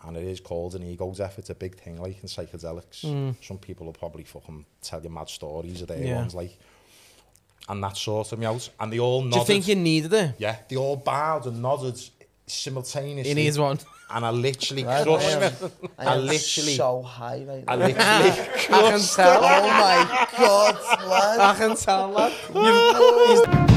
and it is called an ego death. It's a big thing, like, in psychedelics. Some people will probably fucking tell you mad stories of their ones, like, and that sorted me out. And they all nodded. Do you think you needed it? Yeah, they all bowed and nodded simultaneously. He needs one. And I literally crushed. I literally so high right now. I literally I can tell. Oh my God, man. I can tell, lad.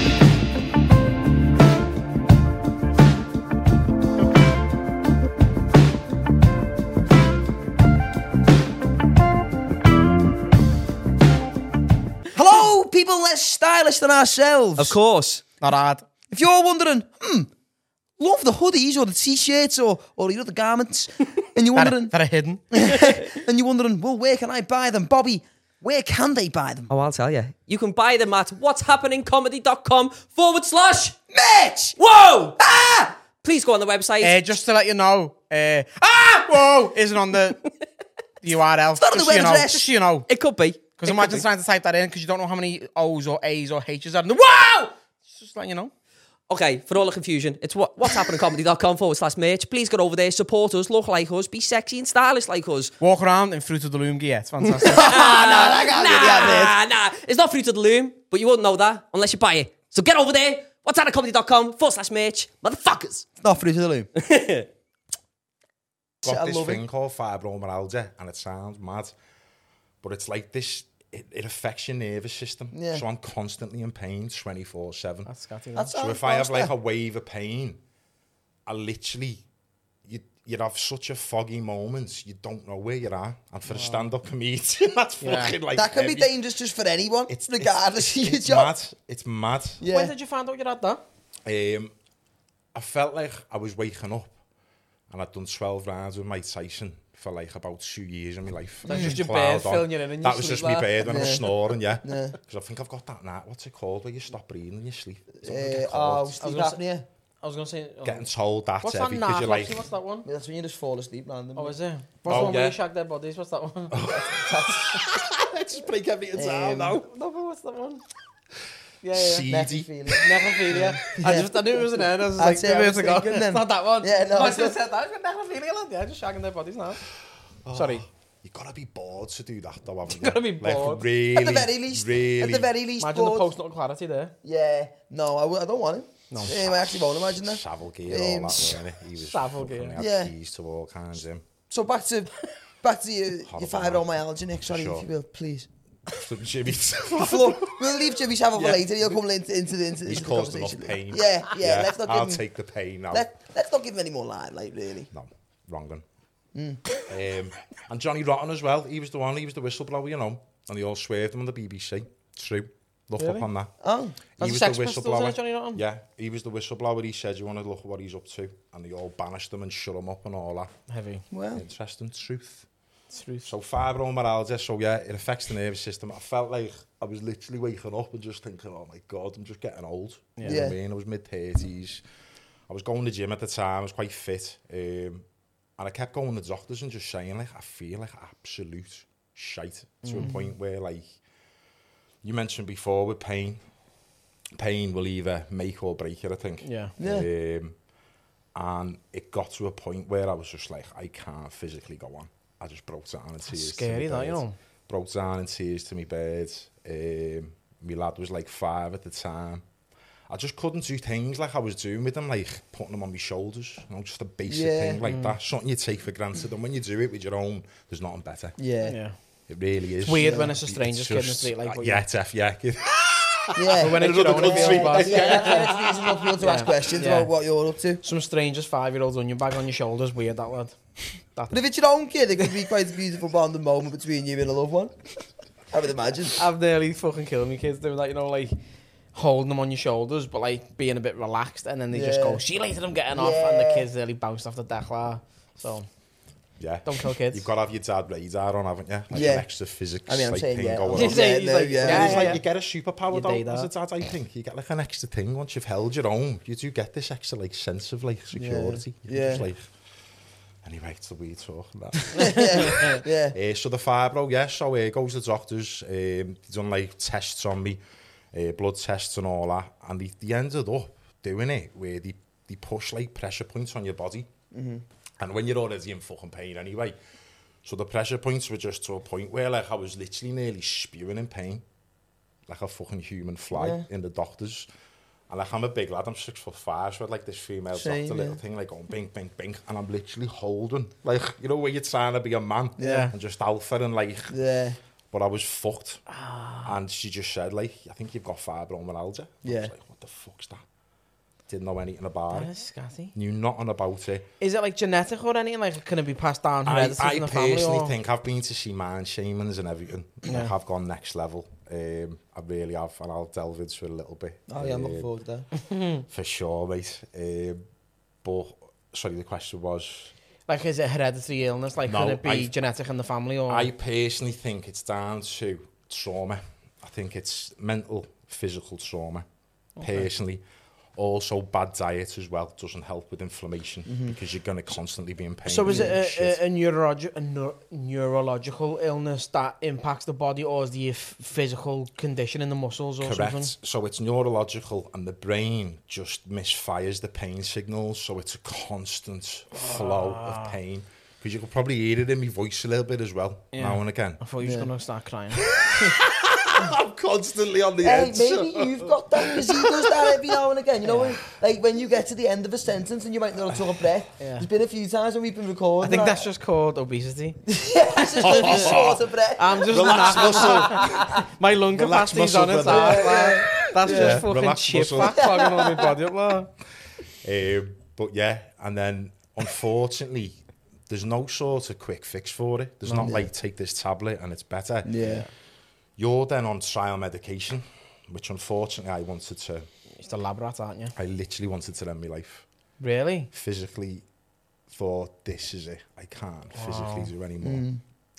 Hello, people less stylish than ourselves. Of course. Not hard. If you're wondering, love the hoodies or the t-shirts or your other garments, and you're wondering, That are hidden. and you're wondering, well, where can I buy them, Bobby? Where can they buy them? Oh, I'll tell you. You can buy them at whatshappeningcomedy.com/. Mitch! Whoa! Ah! Please go on the website. Just to let you know, whoa, isn't on the URL. It's not on the web address. Just so you know. It could be. Because imagine trying to type that in because you don't know how many O's or A's or H's are in the wow! Just letting you know. Okay, for all the confusion, it's whatshappeningcomedy.com/merch. Please get over there, support us, look like us, be sexy and stylish like us. Walk around in Fruit of the Loom gear. It's fantastic. Nah. It's not Fruit of the Loom, but you wouldn't know that unless you buy it. So get over there, whatshappeningcomedy.com/merch. Motherfuckers. It's not Fruit of the Loom. got this love thing called fibromyalgia, and it sounds mad, but it's like this. It affects your nervous system, so I'm constantly in pain 24/7. That's scatty. So if I have like a wave of pain, I literally, you'd have such a foggy moment, you don't know where you're at. And for a stand-up comedian, that's fucking like that can heavy. be dangerous just for anyone, regardless of your it's job. Mad. It's mad. Yeah. When did you find out you had that? I felt like I was waking up, and I'd done 12 rounds with Mike Tyson for like about 2 years of my life. That's just your Plowed bird on. filling you in and That you was sleep just my like bird when I was snoring, yeah. Yeah. Because I think I've got that now. What's it called where you stop breathing and you sleep? Sleep apnea. I was going to say... Getting told that's what's that heavy because you're like... What's that one? Yeah, that's when you just fall asleep randomly. Oh, is it? What's the one where you shag their bodies? What's that one? Let's just break everything down now. No, but what's that one? Yeah. Seedy. Necrophilia. I knew it was an end. I was like, 2 minutes ago. It's not that one. Yeah, no. I should have said that. Necrophilia, lad. Yeah, just shagging their bodies now. Sorry. You gotta be bored to do that, though, haven't you? Gotta be Like, bored. really, At the very least. really. At the very least. Imagine the bored. post-nut clarity there. Yeah. No, I don't want it. No. I actually won't imagine that. Savile gear, all that, wasn't it? He was Savile fucking gear. had Yeah. keys to all kinds of him. So back to your fibromyalgia, Nick. Sorry, Sure. if you will, please. Jimmy, We'll leave Jimmy Savile for later. He'll come into he's the caused conversation. enough pain. Yeah. Let's not give I'll him, take the pain now. Let's not give him any more limelight, really. No, wrong one. And Johnny Rotten as well. He was the whistleblower, you know. And they all swerved him on the BBC. True. Look up on that. Oh. He was Sex the Pistols, whistleblower. Johnny Rotten? Yeah, he was the whistleblower. He said, you want to look at what he's up to. And they all banished him and shut him up and all that. Heavy. Well, Interesting truth. Truth. So fibromyalgia, so yeah, it affects the nervous system. I felt like I was literally waking up and just thinking, oh my God, I'm just getting old. You know what I mean? I was mid-30s. I was going to the gym at the time. I was quite fit. And I kept going to the doctors and just saying, like, I feel like absolute shite to a point where, like, you mentioned before with pain will either make or break you, I think. Yeah. And it got to a point where I was just like, I can't physically go on. I just broke down in tears. Scary, to my that, you bed. know. Broke down in tears to my bed. My lad was like 5 at the time. I just couldn't do things like I was doing with him, like putting them on my shoulders, you know, just a basic thing like that. Something you take for granted, and when you do it with your own, there's nothing better. Yeah. It really is. It's weird when it's a stranger's kid in the street, like... Yeah. Yeah. When it's your own, it feels bad. It's easy enough for you to ask questions about what you're up to. Some stranger's 5-year-old onion bag on your shoulders, weird, that lad. But if it's your own kid, it could be quite a beautiful bonding moment between you and a loved one. I would imagine. I've nearly fucking killed me kids doing that, you know, like holding them on your shoulders, but like being a bit relaxed, and then they just go, see you later, I'm getting off, and the kids nearly bounced off the deck like. So, yeah. Don't kill kids. You've got to have your dad radar on, haven't you? Like an extra physics. I mean, I'm like, saying, thing yeah. going on. He's like, you get a superpower though, as a dad, I think. You get like an extra thing once you've held your own. You do get this extra like sense of like security. You're just like, anyway, it's the weird talk. So the fibro, so goes to the doctors. He's done like tests on me, blood tests and all that, and they ended up doing it where they push like pressure points on your body, And when you're already in fucking pain anyway, so the pressure points were just to a point where like I was literally nearly spewing in pain, like a fucking human fly in the doctors. And like I'm a big lad, I'm 6'5", so I had like this female doctor little thing like going bink, bink, bink, and I'm literally holding, like, you know, where you're trying to be a man and just alpha and like, but I was fucked. And she just said like, I think you've got fibromyalgia. I was like, what the fuck's that? Didn't know anything about it. Scatty. Knew nothing about it. Is it like genetic or anything? Like, can it be passed down hereditary in the family? I personally think I've been to see mind shamans and everything. Like, I've gone next level. I really have, and I'll delve into it a little bit. Oh yeah, I'm looking forward to that. For sure, mate. But, sorry, the question was... Like, is it hereditary illness? Like, could it be genetic in the family? Or? I personally think it's down to trauma. I think it's mental, physical trauma, personally. Also, bad diet as well doesn't help with inflammation because you're going to constantly be in pain. So is it a neurological illness that impacts the body, or is the physical condition in the muscles or something? Correct. So it's neurological, and the brain just misfires the pain signals, so it's a constant flow of pain. Because you could probably hear it in my voice a little bit as well, now and again. I thought you were going to start crying. I'm constantly on the edge. Maybe you've got that, because he does that every now and again. You know, when you get to the end of a sentence and you might not have took a breath. There's been a few times when we've been recording. I think that's just called obesity. It's just a bit short of breath. I'm just my lung capacity's on its ass. That's just fucking chip fat clogging on my body up there. But yeah, and then unfortunately, there's no sort of quick fix for it. There's not like, take this tablet and it's better. Yeah. You're then on trial medication, which unfortunately I wanted to... It's the lab rat, aren't you? I literally wanted to end my life. Really? Physically thought, this is it. I can't physically do anymore.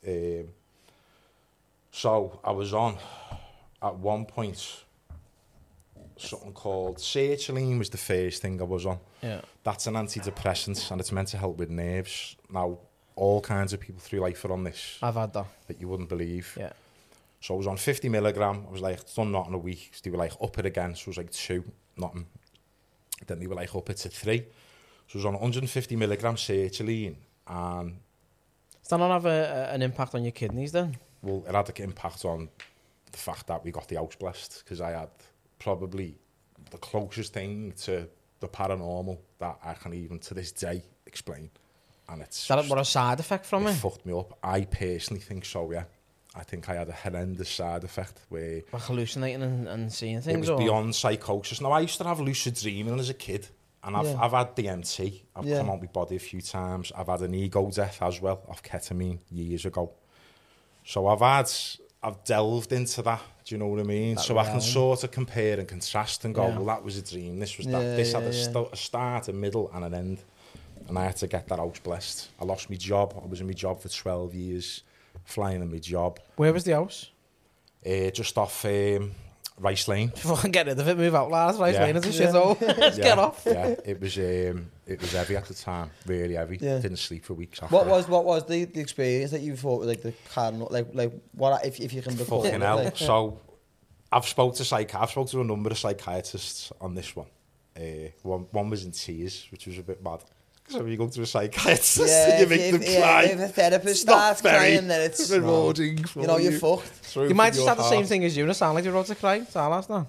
So I was on, at one point, something called sertraline was the first thing I was on. Yeah. That's an antidepressant, and it's meant to help with nerves. Now, all kinds of people through life are on this. I've had that. That you wouldn't believe. Yeah. So I was on 50 milligram. I was like, it's done nothing a week. So they were like, up it again. So it was like 2, nothing. Then they were like, up it to 3. So I was on 150 milligram sertraline. And... Does that not have an impact on your kidneys then? Well, it had an impact on the fact that we got the house blessed, because I had probably the closest thing to the paranormal that I can even to this day explain. And it's... Is that what a side effect from it? It fucked me up. I personally think so, yeah. I think I had a horrendous side effect where... Like hallucinating and seeing things? It was beyond psychosis. Now, I used to have lucid dreaming as a kid, and I've had DMT. I've come out my body a few times. I've had an ego death as well, off ketamine, years ago. So I've delved into that, do you know what I mean? So I can sort of compare and contrast and go, well, that was a dream, this was that. This had a start, a middle, and an end. And I had to get that house blessed. I lost my job. I was in my job for 12 years. Flying in my job. Where was the house? Just off Rice Lane. Fucking get rid of it, move out, lads. Rice Lane is a shithole. Let's get off. Yeah, it was heavy at the time, really heavy. Didn't sleep for weeks after. What was the experience that you thought was like the cardinal, like what if you can recall? Fucking hell. Like, so I've spoke to a number of psychiatrists on this one. One was in tears, which was a bit mad. So you go to a psychiatrist and you make them cry. If a therapist starts crying, then it's rewarding. You know, you're fucked. You might just have the same thing as you, and it sound like you're about to cry. Salas now.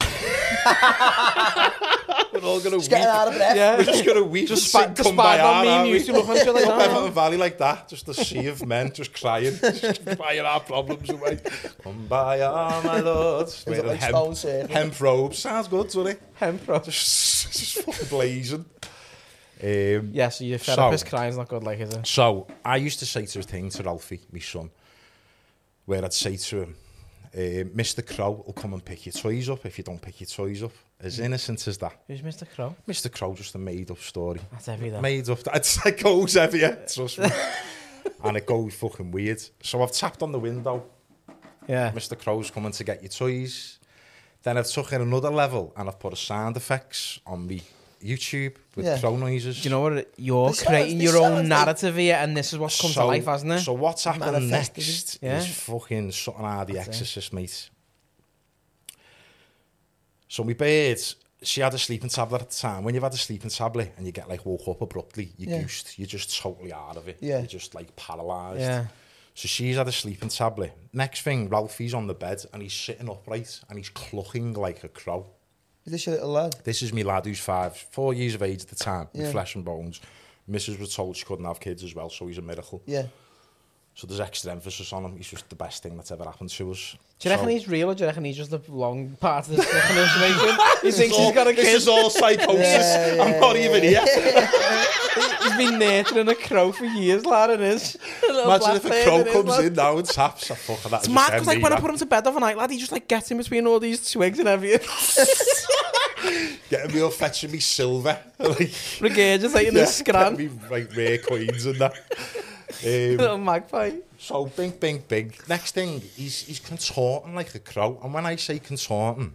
We're all going to weep. Getting out of breath. Yeah. We're just going to weep. Just come by on me, used to look on you like that. Everton Valley like that. Just a sea of men just crying. Just crying our problems away. Come by on, my lord. Like hemp robes. Sounds good, doesn't it? Hemp robes. Just fucking blazing. So your therapist crying's not good, like, is it? So I used to say to a thing to Ralphie, my son, where I'd say to him, Mr. Crow will come and pick your toys up if you don't pick your toys up. As innocent as that. Who's Mr. Crow? Mr. Crow, just a made-up story. That's heavy, though. Made up. It goes heavy, trust me. And it goes fucking weird. So I've tapped on the window. Yeah. Mr. Crow's coming to get your toys. Then I've took it another level and I've put a sound effects on me YouTube with crow noises. Do you know what? You're creating your own narrative here, and this is what's come to life, hasn't it? So what's happening next is fucking something out of The Exorcist, mate. So my birds she had a sleeping tablet at the time. When you've had a sleeping tablet and you get like woke up abruptly, you're goosed. You're just totally out of it. Yeah. You're just like paralysed. Yeah. So she's had a sleeping tablet. Next thing, Ralphie's on the bed and he's sitting upright and he's clucking like a crow. Is this your little lad? This is me lad who's 4 years of age at the time, with flesh and bones. Mrs. was told she couldn't have kids as well, so he's a miracle. Yeah. So there's extra emphasis on him. He's just the best thing that's ever happened to us. Do you reckon he's real, or do you reckon he's just a long part of this fucking information? He thinks he's got a kid. This is all psychosis. I'm not even here. He's been nurturing a crow for years, lad, and his. Imagine if a crow comes in now and taps. It's mad, because like when I put him to bed overnight, lad, he just like gets in between all these twigs and everything. Getting me all fetching me silver. Like, regurgitating the scran. Getting me like rare coins and that. Little magpie. So bing. Next thing, he's contorting like a crow. And when I say contorting,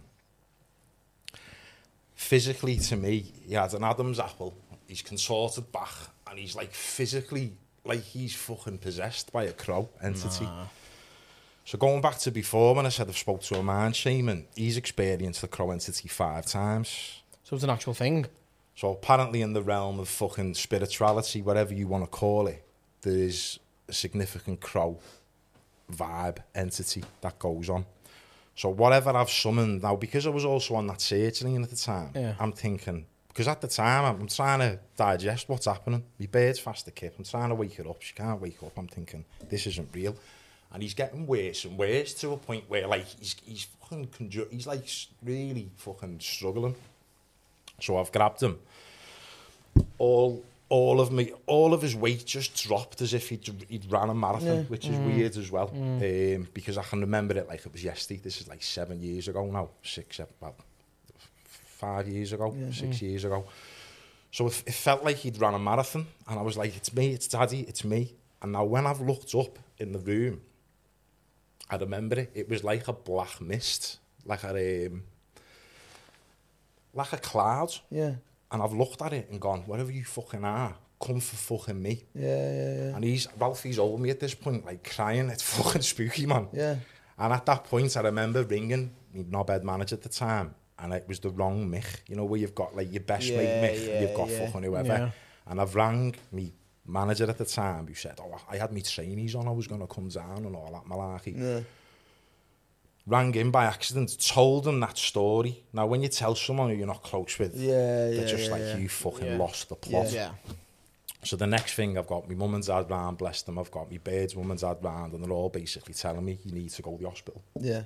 physically to me, he had an Adam's apple. He's contorted back, and he's like physically, like he's fucking possessed by a crow entity. Nah. So going back to before, when I said I've spoke to a mind shaman, he's experienced the crow entity 5 times. So it's an actual thing? So apparently in the realm of fucking spirituality, whatever you want to call it, there is a significant crow vibe entity that goes on. So whatever I've summoned now, because I was also on that search lane at the time, I'm thinking, because at the time I'm trying to digest what's happening. My bird's fast asleep. I'm trying to wake her up. She can't wake up. I'm thinking, this isn't real. And he's getting worse and worse to a point where like he's fucking he's like really fucking struggling. So I've grabbed him. All of his weight just dropped as if he'd ran a marathon, which is weird as well. Because I can remember it like it was yesterday. This is like 7 years ago now, 5 years ago, 6 years ago. So it felt like he'd run a marathon, and I was like, it's me, it's Daddy, it's me. And now when I've looked up in the room, I remember it. It was like a black mist, like a cloud. Yeah. And I've looked at it and gone, wherever you fucking are, come for fucking me. Yeah. And Ralphie's over me at this point, like crying. It's fucking spooky, man. Yeah. And at that point, I remember ringing my knobhead manager at the time, and it was the wrong Mick. You know, where you've got like your best mate Mick, you've got fucking whoever. Yeah. And I've rang me manager at the time who said, I had me trainees on, I was going to come down and all that malarkey. Yeah. Rang in by accident, told them that story. Now, when you tell someone who you're not close with, they're just you fucking lost the plot. Yeah. So the next thing, I've got my mum and dad round, bless them, I've got my bird's mum and dad round, and they're all basically telling me, you need to go to the hospital. Yeah.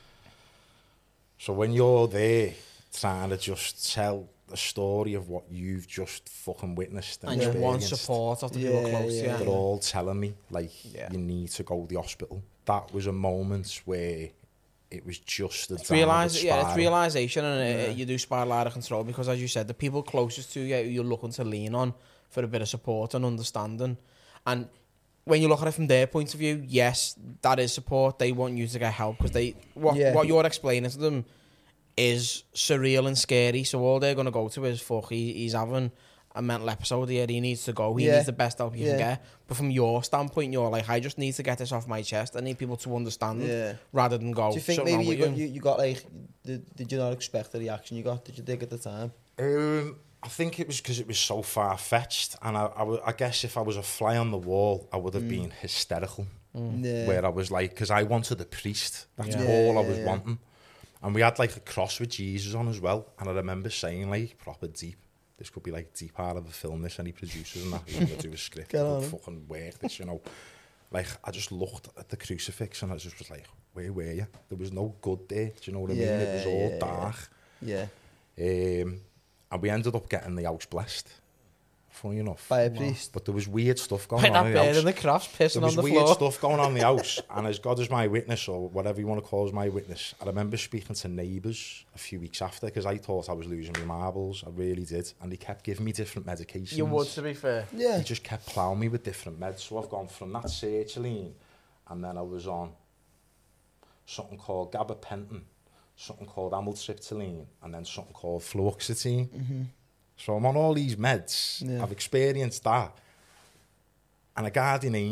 So when you're there, trying to just tell a story of what you've just fucking witnessed and you want support of the people close, they're all telling me, you need to go to the hospital. That was a moment where it was just the it's realisation, and you do spiral out of control, because as you said, the people closest to you who you're looking to lean on for a bit of support and understanding, and when you look at it from their point of view, yes, that is support. They want you to get help, because what you're explaining to them is surreal and scary, so all they're going to go to is, fuck, he's having a mental episode here, he needs to go, he needs the best help he can get. But from your standpoint, you're like, I just need to get this off my chest, I need people to understand rather than go. Do you think maybe you got like, did you not expect the reaction you got? Did you dig at the time? I think it was because it was so far-fetched, and I guess if I was a fly on the wall, I would have been hysterical. Where I was like, because I wanted a priest, that's all I was wanting. And we had like a cross with Jesus on as well, and I remember saying like, proper deep, this could be like deep part of a film, this, any producers and that, who would do a script, would fucking work this, you know. Like, I just looked at the crucifix and I just was like, where were you? There was no good there, do you know what I mean? It was all dark. Yeah. And we ended up getting the house blessed, funny enough. By a priest. But there was weird stuff going on in the house. In the cross, pissing on the floor. There was weird stuff going on in the house, and as God is my witness, or whatever you want to call as my witness, I remember speaking to neighbours a few weeks after, because I thought I was losing my marbles, I really did, and they kept giving me different medications. You would, to be fair. Yeah. They just kept ploughing me with different meds, so I've gone from that sertraline, and then I was on something called gabapentin, something called amitriptyline, and then something called fluoxetine. Mm-hmm. So I'm on all these meds. I've experienced that. And a guardian angel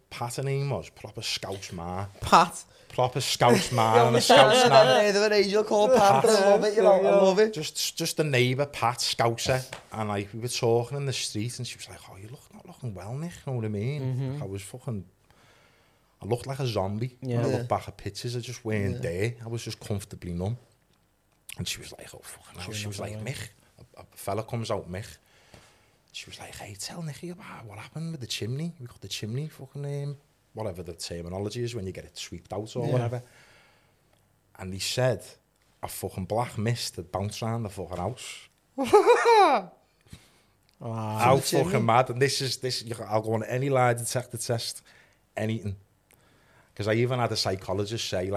Pat her name was, proper Scouse man. Pat. Proper Scouse man and a Scouse nan. They were angel called Pat, but I love it, you know, I love it. Just a neighbour, Pat, Scouser, and like we were talking in the street, and she was like, "Oh, you're not looking well, Nick." You know what I mean? Like, I looked like a zombie. When I look back at pictures, I just weren't there. I was just comfortably numb. And she was like, "Oh, fucking hell." She was like, "Mick," a fella comes out, Mick. She was like, "Hey, tell Nicky about what happened with the chimney. We got the chimney fucking whatever the terminology is when you get it swept out or whatever." And he said, a fucking black mist had bounced around the fucking house. How fucking mad. And this, I'll go on any lie detector test, anything. Because I even had a psychologist say,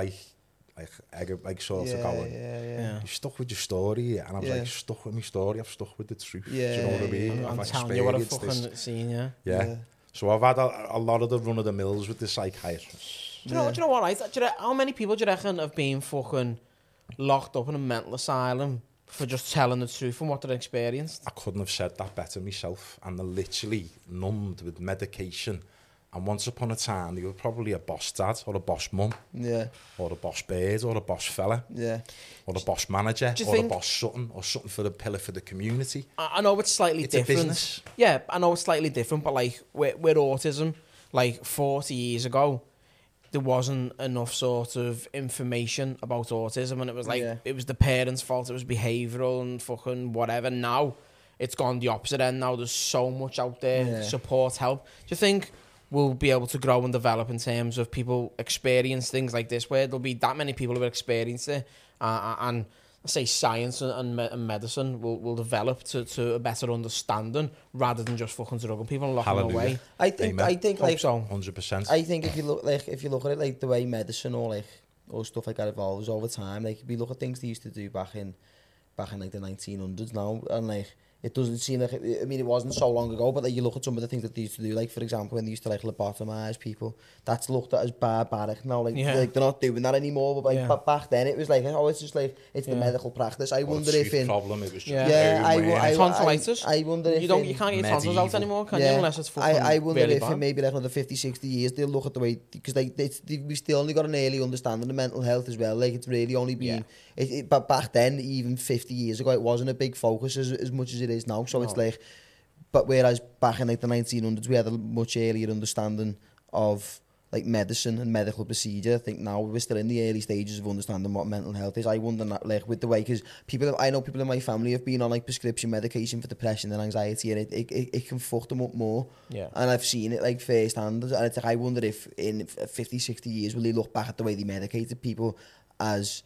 sort of going, "You stuck with your story," and I was like, "Stuck with my story. I've stuck with the truth." Do you know what I mean? I'm telling you what I've fucking seen, yeah. So I've had a lot of the run of the mills with the psychiatrist. Do you know what? How many people do you reckon have been fucking locked up in a mental asylum for just telling the truth from what they've experienced? I couldn't have said that better myself. And they're literally numbed with medication. And once upon a time, they were probably a boss dad or a boss mum. Yeah. Or a boss bird or a boss fella. Yeah. Or a boss manager or a boss something or something for the pillar for the community. I know it's slightly different. A business. Yeah, I know it's slightly different, but like with autism, like 40 years ago, there wasn't enough sort of information about autism, and it was like it was the parents' fault, it was behavioural and fucking whatever. Now it's gone the opposite end. Now there's so much out there, support, help. Do you think we'll be able to grow and develop in terms of people experience things like this, where there'll be that many people who have experienced it, and say science and medicine will develop to a better understanding rather than just fucking drugging people and locking them away? I think like so. 100%. I think if you look at it like the way medicine or stuff like that evolves over time, like if you look at things they used to do back in like the 1900s now, and like it doesn't seem like it wasn't so long ago, but like you look at some of the things that they used to do, like for example when they used to like lobotomize people, that's looked at as barbaric now, like they're not doing that anymore, but like back then it was like, oh, it's just like it's the medical practice. I wonder if in problem it was just tonsillitis. I wonder if you can't get tonsils out anymore, can you, unless it's fucking I wonder really if bad. in maybe like another 50-60 years they'll look at the way, because we still only got an early understanding of mental health as well, like it's really only been but back then, even 50 years ago, it wasn't a big focus as much as it is now. So it's like, but whereas back in like the 1900s, we had a much earlier understanding of like medicine and medical procedure. I think now we're still in the early stages of understanding what mental health is. I wonder, like with the way, because I know people in my family have been on like prescription medication for depression and anxiety, and it can fuck them up more. Yeah. And I've seen it like firsthand, and it's like I wonder if in 50-60 years will they look back at the way they medicated people as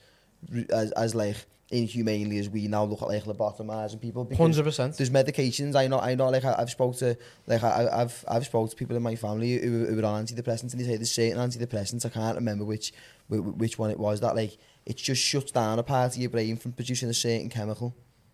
like inhumanely as we now look at like lobotomizing people. 100%. There's medications. I know. Like I've spoke to people in my family who are on antidepressants, and they say there's certain antidepressants. I can't remember which one it was, that like it just shuts down a part of your brain from producing a certain chemical.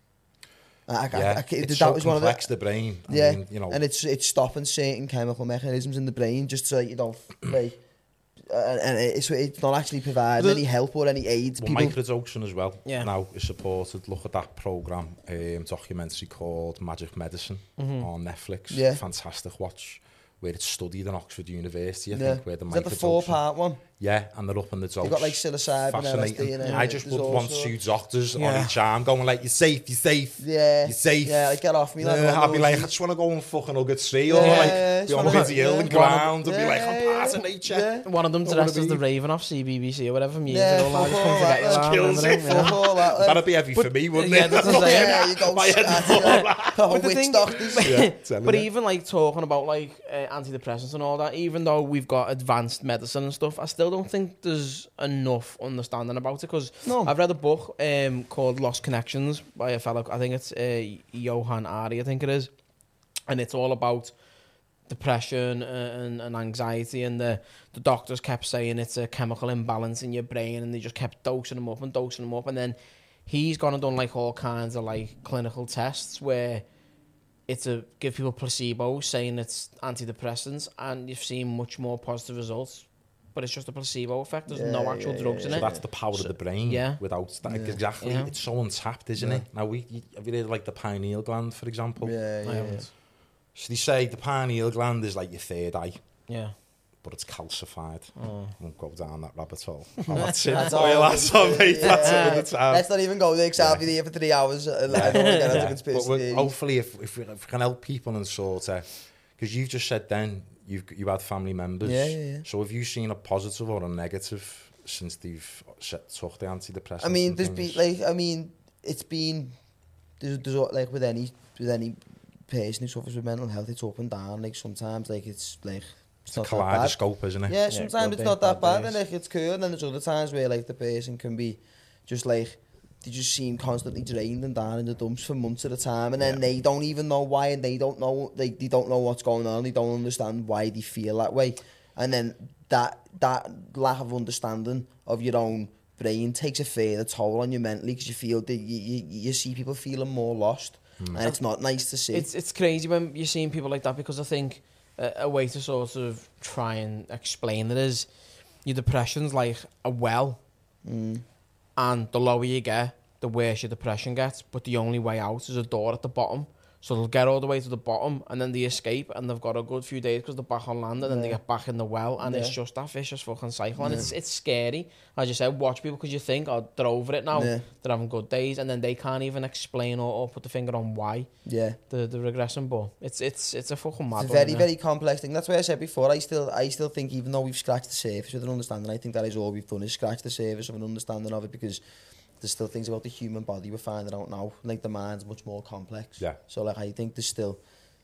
It's so complex, the brain. I mean, you know, and it's stopping certain chemical mechanisms in the brain just so you don't like. And it's not actually providing any help or any aid. Well, microdosing as well now is supported. Look at that programme, documentary called Magic Medicine on Netflix. Yeah. Fantastic watch, where it's studied in Oxford University, I think, where the microdosing. Is that the 4-part one? Yeah, and they're up in the dose. You've got like psilocybin and LSD in it. I just would want 2 doctors on each arm going like, you're safe. Yeah. You're safe. Yeah, like, get off me. I'll be like, I just want to go and fucking hug a tree or like be on a busy hill and ground and be like, I'm part of nature. Yeah. One of them dressed as the Raven off CBBC or whatever music and all that. Kills it. That'd be heavy for me, wouldn't it? Yeah, you go witch doctors. But even like talking about like antidepressants and all that, even though we've got advanced medicine and stuff, I still don't think there's enough understanding about it, because I've read a book called Lost Connections by a fellow, I think it's Johan Ari, I think it is, and it's all about depression and anxiety, and the doctors kept saying it's a chemical imbalance in your brain, and they just kept dosing them up, and then he's gone and done like all kinds of like clinical tests where it's give people placebos saying it's antidepressants, and you've seen much more positive results. But it's just a placebo effect. There's no actual drugs in it. So that's the power of the brain. Yeah. Without that, exactly. Yeah. It's so untapped, isn't it? Now, have you heard like the pineal gland, for example? Yeah. So they say the pineal gland is like your third eye. Yeah. but it's calcified. Oh. I won't go down that rabbit hole. That's it. That's all, mate. That's it with the time. Let's not even go there, because I'll be there for 3 hours. I don't want to get into conspiracy. Hopefully, if we can help people and sort of, because you've just said then you had family members. Yeah. So have you seen a positive or a negative since they've took the antidepressants? I mean, it's been there's like with any person who suffers with mental health, it's up and down. Like sometimes, like it's like it's not kaleidoscope, isn't it? Yeah, sometimes it's not that bad, and like it's cool. And then there's other times where like the person can be just like they just seem constantly drained and down in the dumps for months at a time, and then they don't even know why, and they don't know they don't know what's going on. They don't understand why they feel that way, and then that lack of understanding of your own brain takes a further toll on you mentally, because you feel that you see people feeling more lost, and it's not nice to see. It's crazy when you're seeing people like that, because I think a way to sort of try and explain it is your depression's like a well, and the lower you get, the worse your depression gets, but the only way out is a door at the bottom. So they'll get all the way to the bottom, and then they escape, and they've got a good few days because they're back on land, and then they get back in the well, and it's just that vicious fucking cycle. And it's scary. As you said, watch people, because you think, oh, they're over it now, they're having good days, and then they can't even explain or put the finger on why they're regressing. But it's a fucking mad one. It's a very, very complex thing. That's why I said before, I still think, even though we've scratched the surface with an understanding, I think that is all we've done, is scratch the surface of an understanding of it, because there's still things about the human body we're finding out now. Like the mind's much more complex. Yeah. So like I think there's still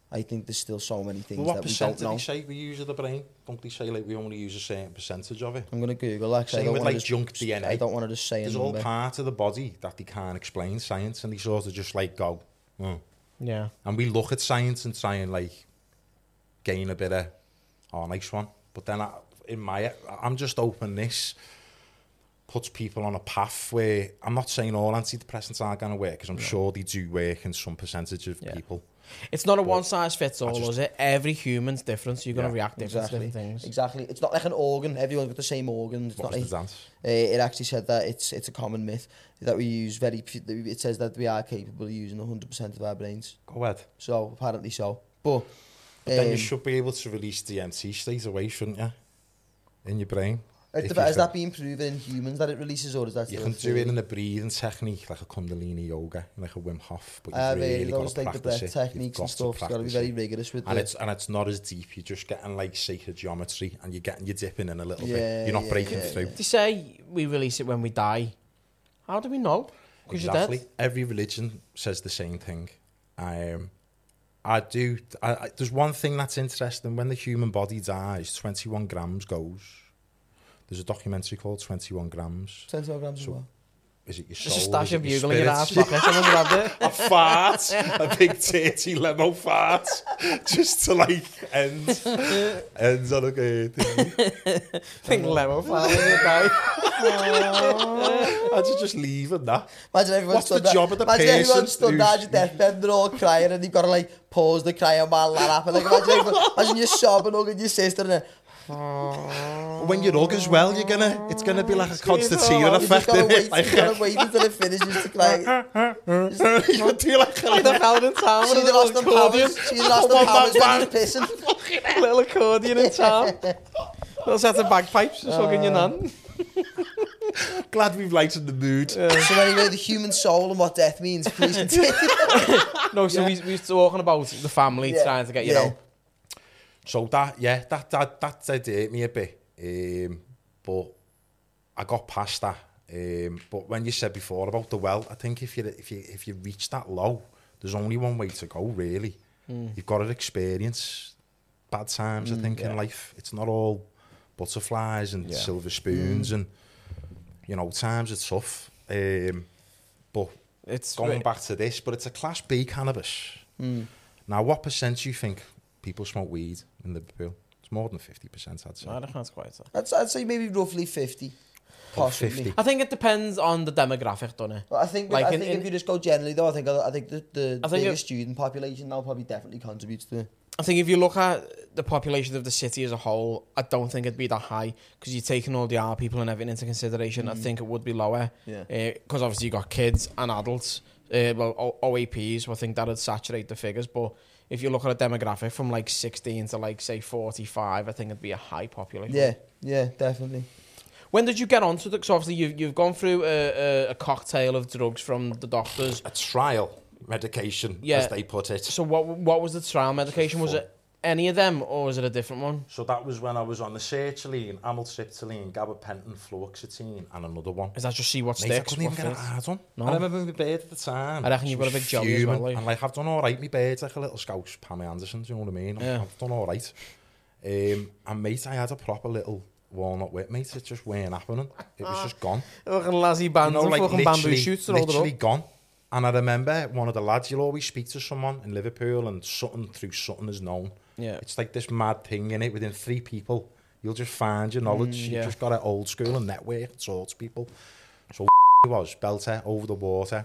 so many things that we don't know. What percent do they say we use of the brain? Don't they say like we only use a certain percentage of it? I'm gonna Google that. Same with like junk DNA. I don't want to just say there's all part of the body that they can't explain science, and they sort of just like go, yeah. And we look at science and try and like gain a bit of nice one. But then I'm just hoping this puts people on a path where, I'm not saying all antidepressants aren't going to work, because I'm sure they do work in some percentage of people. It's not a one-size-fits-all, is it? Every human's different, so you're going to react different to different things. Exactly. It's not like an organ. Everyone's got the same organ. It's not like, it actually said that it's a common myth that we use it says that we are capable of using 100% of our brains. Go ahead. So, apparently so. But then you should be able to release the DMT straight away, shouldn't you? In your brain. Has that been proven in humans that it releases, or is that you can do it in a breathing technique, like a Kundalini yoga, like a Wim Hof, but you've really got to practice the breath techniques and stuff. You've got to be very rigorous with it. And it's not as deep. You're just getting like sacred geometry, and you're dipping in a little bit. You're not breaking through. They say we release it when we die. How do we know? Because you're dead. Every religion says the same thing. There's one thing that's interesting. When the human body dies, 21 grams goes. There's a documentary called 21 grams. 21 grams as well. Is it your soul? Just a stash of bugle in your ass pocket. Someone grabbed it. A fart. A big dirty limo fart. Just to like ends on a good big limo fart when you die. How'd you just leave and that? Imagine everyone What's the job of the person? Imagine everyone stood there at your deathbed and they're all crying, and you've got to like pause the crying while that happens. Like imagine you're sobbing, hugging your sister, and when you hug as well, it's gonna be like a Constantine effect. You gotta wait until it finishes to cry. You do like the Paladin Town with a little accordion. She's lost the powers when she's pissing. Little accordion in town. Little set of bagpipes just hugging your nan. Glad we've lightened the mood. So anyway, the human soul and what death means, please continue. No, so we were talking about the family trying to get you know. So that hurt me a bit, but I got past that. But when you said before about the well, I think if you reach that low, there's only one way to go, really. You've got to experience bad times, I think, in life. It's not all butterflies and silver spoons, and times are tough. But it's going back to this, but it's a Class B cannabis. Now, what percent do you think people smoke weed in Liverpool? It's more than 50%, I'd say. I reckon that's quite I'd say maybe roughly 50. Possibly. 50. I think it depends on the demographic, doesn't it? Well, I think if you just go generally, though, I think the biggest student population now probably definitely contributes to it. I think if you look at the population of the city as a whole, I don't think it'd be that high, because you're taking all the young people and everything into consideration. I think it would be lower. Because obviously you got kids and adults, OAPs, so I think that would saturate the figures. But if you look at a demographic from like 16 to like say 45, I think it'd be a high population. Yeah, definitely. When did you get onto the? Because obviously you've gone through a cocktail of drugs from the doctors. A trial medication, Yeah. as they put it. So what was the trial medication? Was it any of them, or was it a different one? So that was when I was on the sertraline, amitriptyline, gabapentin, fluoxetine, and another one. Is that just see what Mate, I sticks? couldn't even what get it fits? hard on. No. I remember my bird at the time. I reckon she you've got a was big jelly as well, fuming, like. And like, I've done all right. My bird's like a little Scouse Pammy Anderson, do you know what I mean? Yeah. I've done all right. And mate, I had a proper little walnut whip, mate. It just weren't happening. It was just gone. Fucking lassie bands and fucking bamboo shoots and all the literally gone. And I remember one of the lads, you'll always speak to someone in Liverpool and something through something is known. Yeah. It's like this mad thing in it. Within 3 people, you'll just find your knowledge. yeah. You've just got it old school and network, talk to people. So was belter over the water.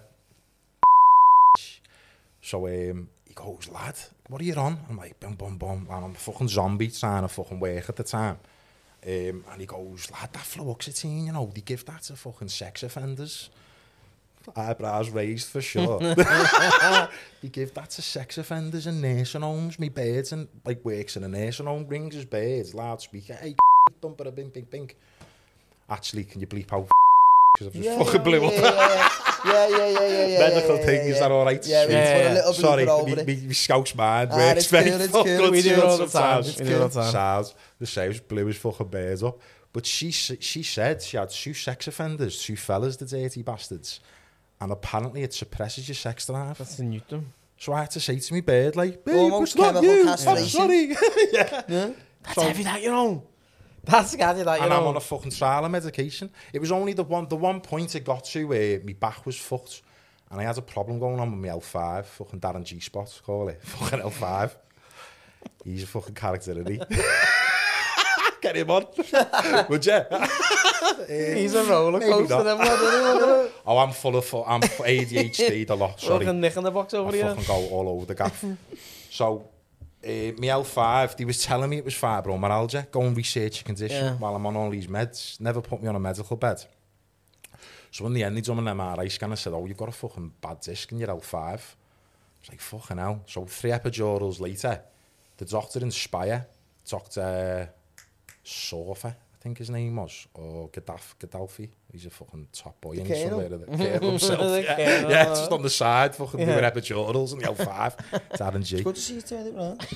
So he goes, lad, what are you on? I'm like, bum, bum, bum. And I'm a fucking zombie trying to fucking work at the time. And he goes, lad, that fluoxetine, you know, they give that to fucking sex offenders. Eyebrows raised for sure. They give that to sex offenders and nursing homes. Me birds and like works in a nursing home, rings his birds, loudspeaker, hey, dump it a bing, bing, bing. Actually, can you bleep out because I've just fucking blew up. Yeah. Medical thing, is that all right? Yeah, Sweet. we put a little Sorry, over it. me Scouse mind Ah, works it's very cool, it's fucking cool. We do it all the time. sometimes. We do it all the time. Sounds the same, just blew his fucking birds up. But she said she had 2 sex offenders, 2 fellas, the dirty bastards. And apparently it suppresses your sex drive. That's the Newton. So I had to say to me bird, like, babe, Almost it's not chemical you, I'm castration. sorry. Yeah. That's heavy that, you know. That's heavy that, you And know. I'm on a fucking trial of medication. It was only the one point it got to where my back was fucked. And I had a problem going on with my L5, fucking Darren G-spot, call it. Fucking L5. He's a fucking character, isn't he? Get him on. Would you? He's a roller Maybe coaster, not. then, what, Oh, I'm full of I'm ADHD a lot, sorry. fucking nick in the box over I here. fucking go all over the gaff. So, my L5, they was telling me it was fibromyalgia. Go and research your condition while I'm on all these meds. Never put me on a medical bed. So in the end, they done an MRI scan and said, oh, you've got a fucking bad disc in your L5. I was like, fucking hell. So 3 epidurals later, the doctor in Spire, Dr. Sorfa, I think his name was, or Gaddafi. He's a fucking top boy in somewhere. The colonel himself. Yeah, just on the side, fucking doing epidurals in the L5. Darren G. Good to see you turn it around.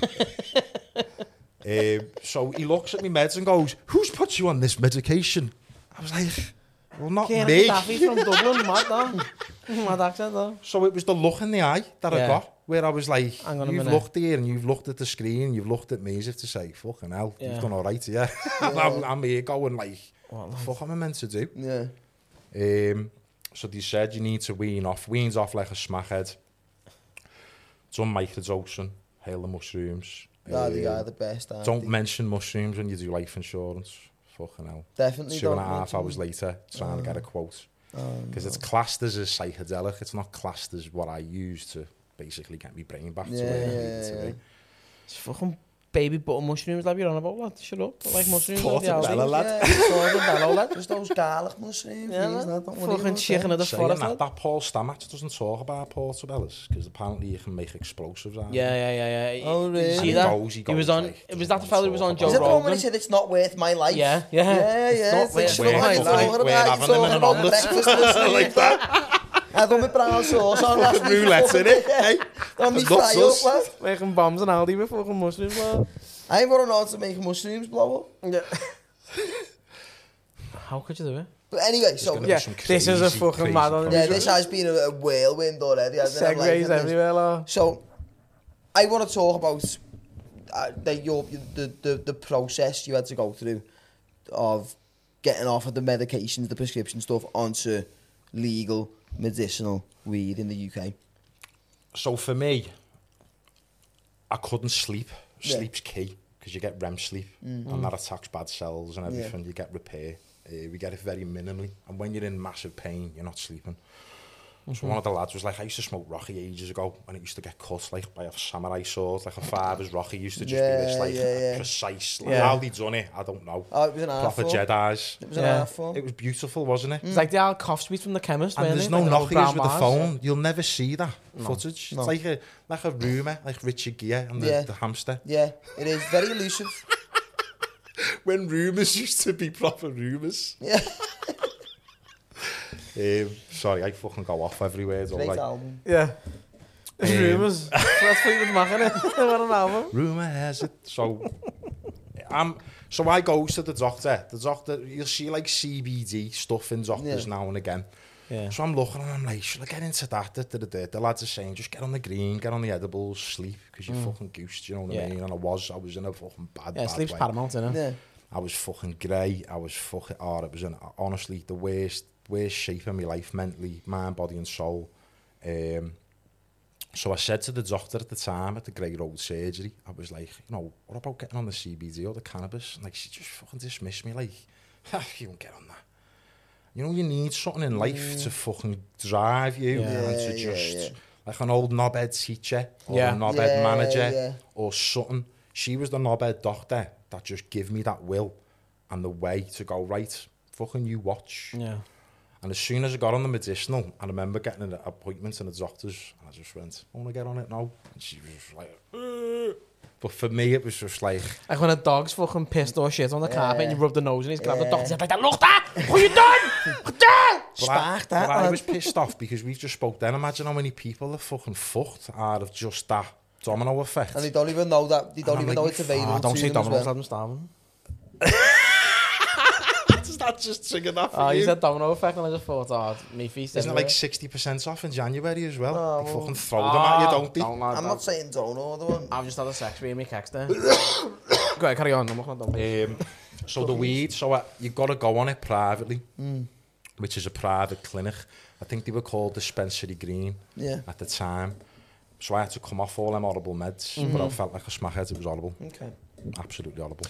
So he looks at me meds and goes, who's put you on this medication? I was like, well, not Kane me. Gaddafi from Dublin, mad though. Mad accent though. So it was the look in the eye that I got, where I was like, Hang on a you've minute. looked here and you've looked at the screen, you've looked at me as if to say, fucking hell, Yeah. you've done all right here. I'm here going like, what the fuck am I meant to do? Yeah. So they said you need to weans off like a smackhead. Done microdosing, hail the mushrooms. They are the best, aren't Don't they? mention mushrooms when you do life insurance. Fucking hell. Definitely 2.5 don't hours mention later, trying to get a quote. Because it's classed as a psychedelic. It's not classed as what I use to basically get my brain back to where I need it to be. It's fucking baby butter mushrooms like you're on about, lad. Shut up. I like mushrooms. Portobello, lad. Yeah, portobello, lad. Just those garlic mushrooms. Yeah, these, lad. lad. Don't worry Fucking about chicken them. of the Saying forest, that, lad. that Paul Stamets doesn't talk about portobellos because apparently you can make explosives out of them. Yeah. Oh, really? See He that? goes, He was on. like, Was that the fella who was on Joe Is that the one when Rogan? he said it's not worth my life? Yeah. Yeah. It's not It's like, worth shut up, my man, life. you're talking We're about- having you're them in talking an about omelette. breakfast mushrooms. Like that. I got my brown sauce on last week. Roulette in it, eh? Don't be Not fry sus. up, lad. Making bombs and Aldi with fucking mushrooms, lad. I ain't got an answer to make mushrooms blow up. Yeah. How could you do it? But anyway, so gonna be Yeah, some this is a crazy, fucking crazy mad on. yeah, this has been a whirlwind already. hasn't it? I'm liking Segways this. everywhere, lad. So, I want to talk about the process you had to go through of getting off of the medications, the prescription stuff, onto legal medicinal weed in the UK. So for me, I couldn't sleep. Yeah. Sleep's key because you get REM sleep and that attacks bad cells and everything. You get repair. We get it very minimally. And when you're in massive pain, you're not sleeping. So one of the lads was like, I used to smoke Rocky ages ago, and it used to get cut like by a samurai sword, like a father's Rocky used to just be this like precise. Like, how they done it, I don't know. Oh, it was an art Proper form. Jedis. It was an art form. It was beautiful, wasn't it? It's like the old cough sweet from the chemist. And there's no like Nokias with the phone. You'll never see that footage. No. It's like a rumour, like Richard Gere and the hamster. Yeah, it is very elusive. When rumours used to be proper rumours. Yeah. Sorry, I fucking go off everywhere. Great album. Yeah. Rumours. That's Fleetwood Mac, innit? What an album. Rumour has it. So I go to the doctor. The doctor, you'll see like CBD stuff in doctors now and again. Yeah. So I'm looking and I'm like, should I get into that? The lads are saying, just get on the green, get on the edibles, sleep, because you're fucking goosed, you know what I mean? And I was in a fucking bad sleep's way. paramount, innit? Yeah. I was fucking grey. I was fucking, it was honestly the worst shape of my life, mentally, mind, body and soul. So I said to the doctor at the time at the Grey Road surgery, I was like, what about getting on the CBD or the cannabis? And like, she just fucking dismissed me, like, you won't get on that. You need something in life to fucking drive you and to just, like an old knobhead teacher or a knobhead manager or something. She was the knobhead doctor that just gave me that will and the way to go, right, fucking you watch. Yeah. And as soon as I got on the medicinal, I remember getting an appointment in the doctor's, and I just went, I want to get on it now. And she was just like, But for me, it was just like when a dog's fucking pissed or shit on the carpet and you rub the nose and he's grabbed the doctor's head like that. Look that! What you done? But I was pissed off because we've just spoke then. Imagine how many people are fucking fucked out of just that domino effect. And they don't even know that. They don't even know it's available. Don't to say them as dominoes, well. I'm starving. Does that just trigger that for Oh, you? you said domino effect and I just thought, me feast. Isn't it like 60% off in January as well? Oh, They well. fucking throw them at you, don't they? I'm not saying don't know the one. I've just had a sex with me keks there. Go ahead, carry on. I'm not done. So the weed, you've got to go on it privately, which is a private clinic. I think they were called Dispensary Green at the time. So I had to come off all them horrible meds, but I felt like a smackhead. It was horrible. Okay. Absolutely horrible.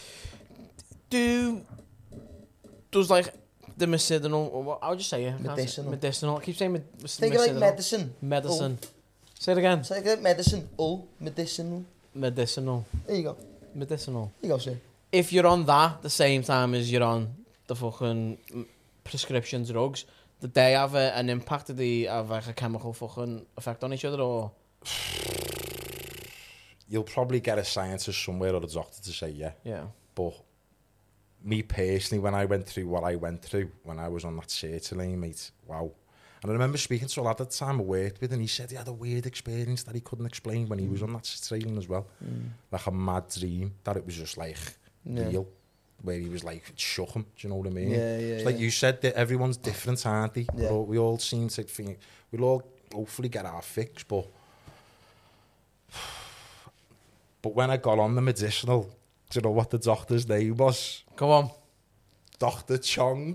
Does like the medicinal, or what, how would you say it? Medicinal. Medicinal. I keep saying Think of like medicine. Medicine. Say it again. Say like medicine. Medicinal. Medicinal. There you go. Medicinal. There you go, sir. If you're on that the same time as you're on the fucking prescription drugs, did they have an impact? Did they have like a chemical fucking effect on each other, or? You'll probably get a scientist somewhere or a doctor to say Yeah. But me personally, when I went through what I went through when I was on that sertraline, mate, wow. And I remember speaking to a lad at the time I worked with, and he said he had a weird experience that he couldn't explain when he was on that sertraline as well. Like a mad dream that it was just like real, where he was like, it shook him, do you know what I mean? It's like you said, that everyone's different, aren't they? Yeah. We all seem to think, we'll all hopefully get our fix, but when I got on the medicinal, do you know what the doctor's name was? Go on. Dr. Chong.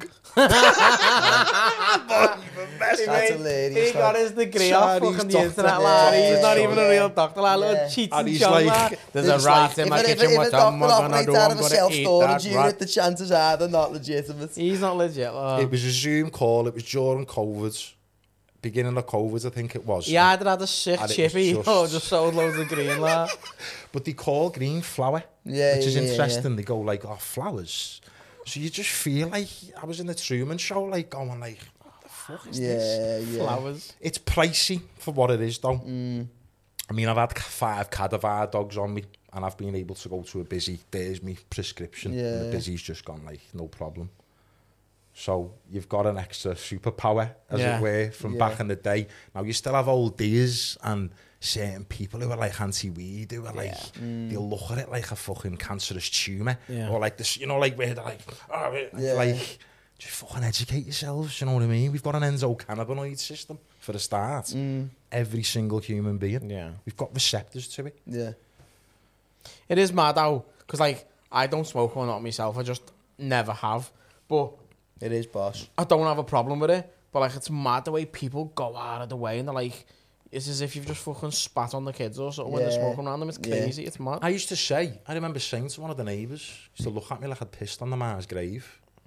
That's hilarious. He got his degree off Chinese fucking the doctor. internet, lad. He's not even a Yeah. real doctor, lad. Little Yeah. cheats And and he's chong, like- lad. There's a It's rat like, in my if kitchen. a What doctor am I gonna operates do? out I'm of a gonna eat self-storage that unit, rat. the chances are they're not legitimate. He's not legit, lad. It was a Zoom call. It was during COVID. Beginning of COVID, I think it was. He either had a sick And it was chippy just- or just sold loads of green, lad. But they call green flower, Yeah, which is yeah, yeah, interesting. They go like, oh, flowers. So you just feel like I was in the Truman Show, like going like, what the fuck is this? Yeah. Flowers. It's pricey for what it is, though. I mean, I've had 5 cadaver dogs on me, and I've been able to go to a busy. There's me prescription, and the busy's just gone like, no problem. So you've got an extra superpower, as it were, from back in the day. Now you still have old dears and certain people who are like anti-weed, who are like, they'll look at it like a fucking cancerous tumour, or like this, you know, like where they're like, like, just fucking educate yourselves, you know what I mean? We've got an endocannabinoid system for the start. Every single human being. Yeah. We've got receptors to it. Yeah. It is mad though, because like, I don't smoke or not myself. I just never have. But It is, boss. I don't have a problem with it. But like, it's mad the way people go out of the way and they're like, it's as if you've just fucking spat on the kids or something when they're smoking around them. It's crazy. It's mad. I remember saying to one of the neighbours, used to look at me like I'd pissed on the man's grave.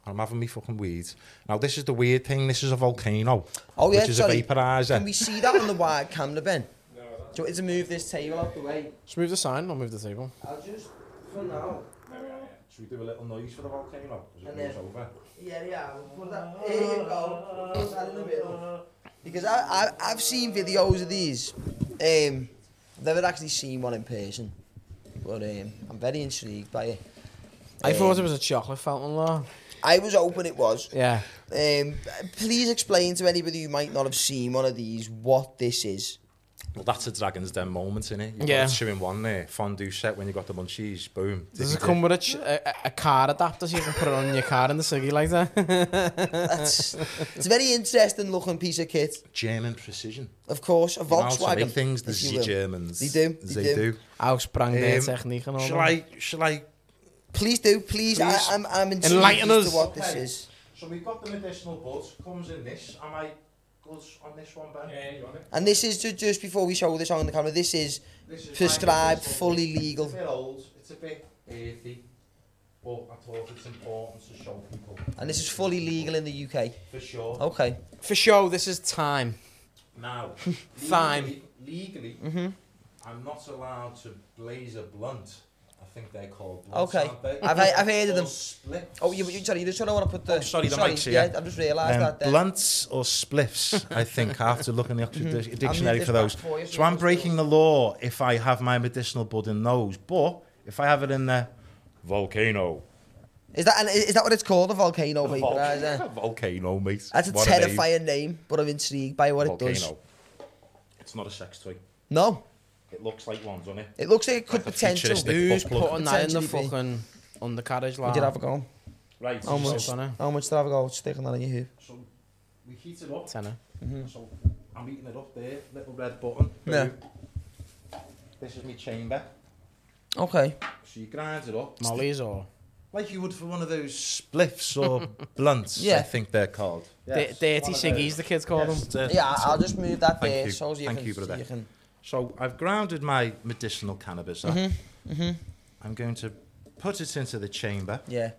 I'm having me fucking weed. Now, this is the weird thing. This is a volcano, Oh, yeah, which is sorry. a vaporizer. Can we see that on the wide camera, Ben? Do you want me to move this table out the way? Just move the sign, I'll move the table. I'll just, for now. Should we do a little noise for the volcano? As And it goes then- over? Yeah, we'll put that, here you go, put that in the middle. Because I've seen videos of these, I've never actually seen one in person, but I'm very intrigued by it. I thought it was a chocolate fountain, though. I was hoping it was. Yeah. Please explain to anybody who might not have seen one of these what this is. Well, that's a Dragon's Den moment, innit? You've Yeah. got a 2-in-1 there, fondue set when you got the munchies, boom. Does it come with a car adapter so you can put it on your car in the ciggy like that? It's a very interesting looking piece of kit. German precision. Of course, a You know how to Volkswagen. make things, the if you will. Germans. They do, they do. Uitsprang der techniek and all Shall I... Please do, please. Please. I'm intrigued Enlighten as us. to what this Okay. is. So we've got the medicinal buds, comes in this. Am I good on this one, Ben? Yeah, you want it? And this is just before we show this on the camera. This is This is prescribed, my medicinal fully bud. legal. It's a bit old, it's a bit earthy, but I thought it's important to show people. And this is fully legal in the UK. For sure. Okay. For sure, this is time. Now, Fine. legally, Mm-hmm. I'm not allowed to blaze a blunt. I think they're called blunts, Okay. aren't they? I've heard of Or them. splits. Oh, sorry, you just don't want to put the... Oh, sorry, the mic's here. Yeah, I just realised that then. Blunts or spliffs, I think. I have to look in the Oxford Dictionary this for those. back for you, So I'm breaking the law if I have my medicinal bud in those. But if I have it in the volcano. Is that what it's called, a volcano vaporizer? Volcano, mate. That's a What name. terrifying name, but I'm intrigued by what it does. Volcano. It's not a sex toy. No, It looks like one, doesn't it? it looks like it could Like a potentially... futuristic Who's butt plug. putting that in the Potentially be. fucking undercarriage, We lad? did have a go. Right, How so, much? on it. How much did I have a go sticking that in your hoof? so we heat it up. Tenner. So I'm eating it up there, little red button. Yeah. Boom. This is my chamber. Okay. So you grind it up. Molly's or... Like you would for one of those spliffs or blunts, Yeah. I think they're called. Dirty ciggies, the kids call them. Yeah, I'll just move that Thank there you. so you Thank can... you, brother. You can So I've grounded my medicinal cannabis up. I'm going to put it into the chamber, yeah.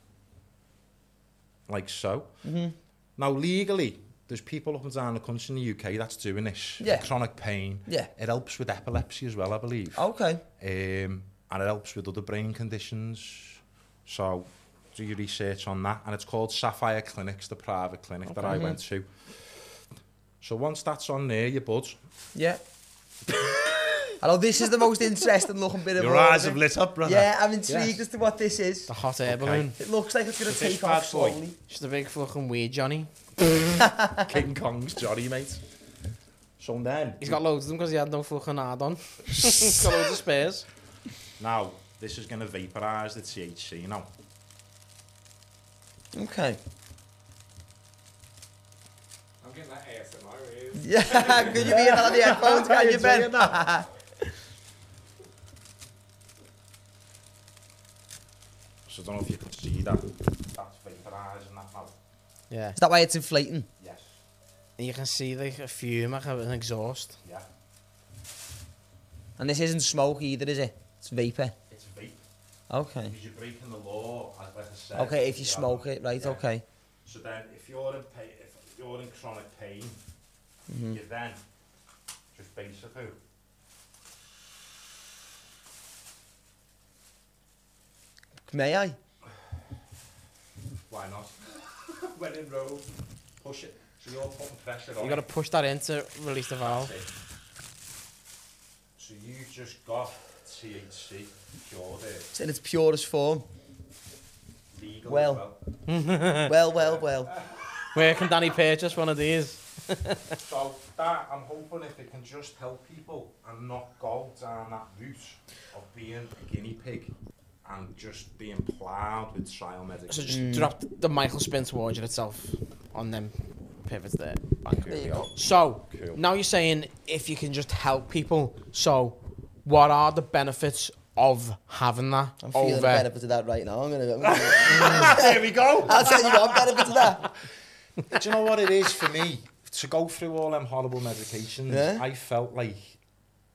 like so. Now, legally, there's people up and down the country in the UK that's doing this. Yeah. For chronic pain. Yeah. It helps with epilepsy as well, I believe. Okay. And it helps with other brain conditions. So do your research on that. And it's called Sapphire Clinics, the private clinic that I went to. So once that's on there, your bud, Yeah. I know this is the most interesting looking bit of your all of eyes it. have lit up, brother. Yeah, I'm intrigued Yes. as to what this is. The hot air Okay. balloon. It looks like it's going to So this take bad off boy. slowly. Just a big fucking weird Johnny. King Kong's Johnny, mate. So then, He's got loads of them because he had no fucking ad on. He's got loads of spares. now, this is going to vaporise the THC now. Okay. I'm getting that ASMR. Is. Yeah, could you be in on the headphones, can you, Ben? So I don't know if you can see that. That's vaporising that now. Yeah. Is that why it's inflating? Yes. And you can see like a fume, like an exhaust. Yeah. And this isn't smoke either, is it? It's vapor. It's vape. Okay. Because you're breaking the law, like I said. Okay, if you smoke it, right, Yeah. okay. So then, if you're in pain, if you're in chronic pain, you then just basically May I? why not? When in Rome, push it. So you're putting pressure on. You got to push that in to release the valve. That's it. So you've just got THC pure there, It's in its purest form. legal Well. as well. Well. Where can Danny purchase one of these? So that, I'm hoping if it can just help people and not go down that route of being a guinea pig and just being ploughed with trial So medication. just drop the Michael spin towards it itself on them pivots there. Bang. There you go. So, Cool. now you're saying if you can just help people, so what are the benefits of having that I'm feeling the over... benefit of that right now. There we go. I'll tell you what benefit of that. Do you know what it is for me? To go through all them horrible medications, Yeah. I felt like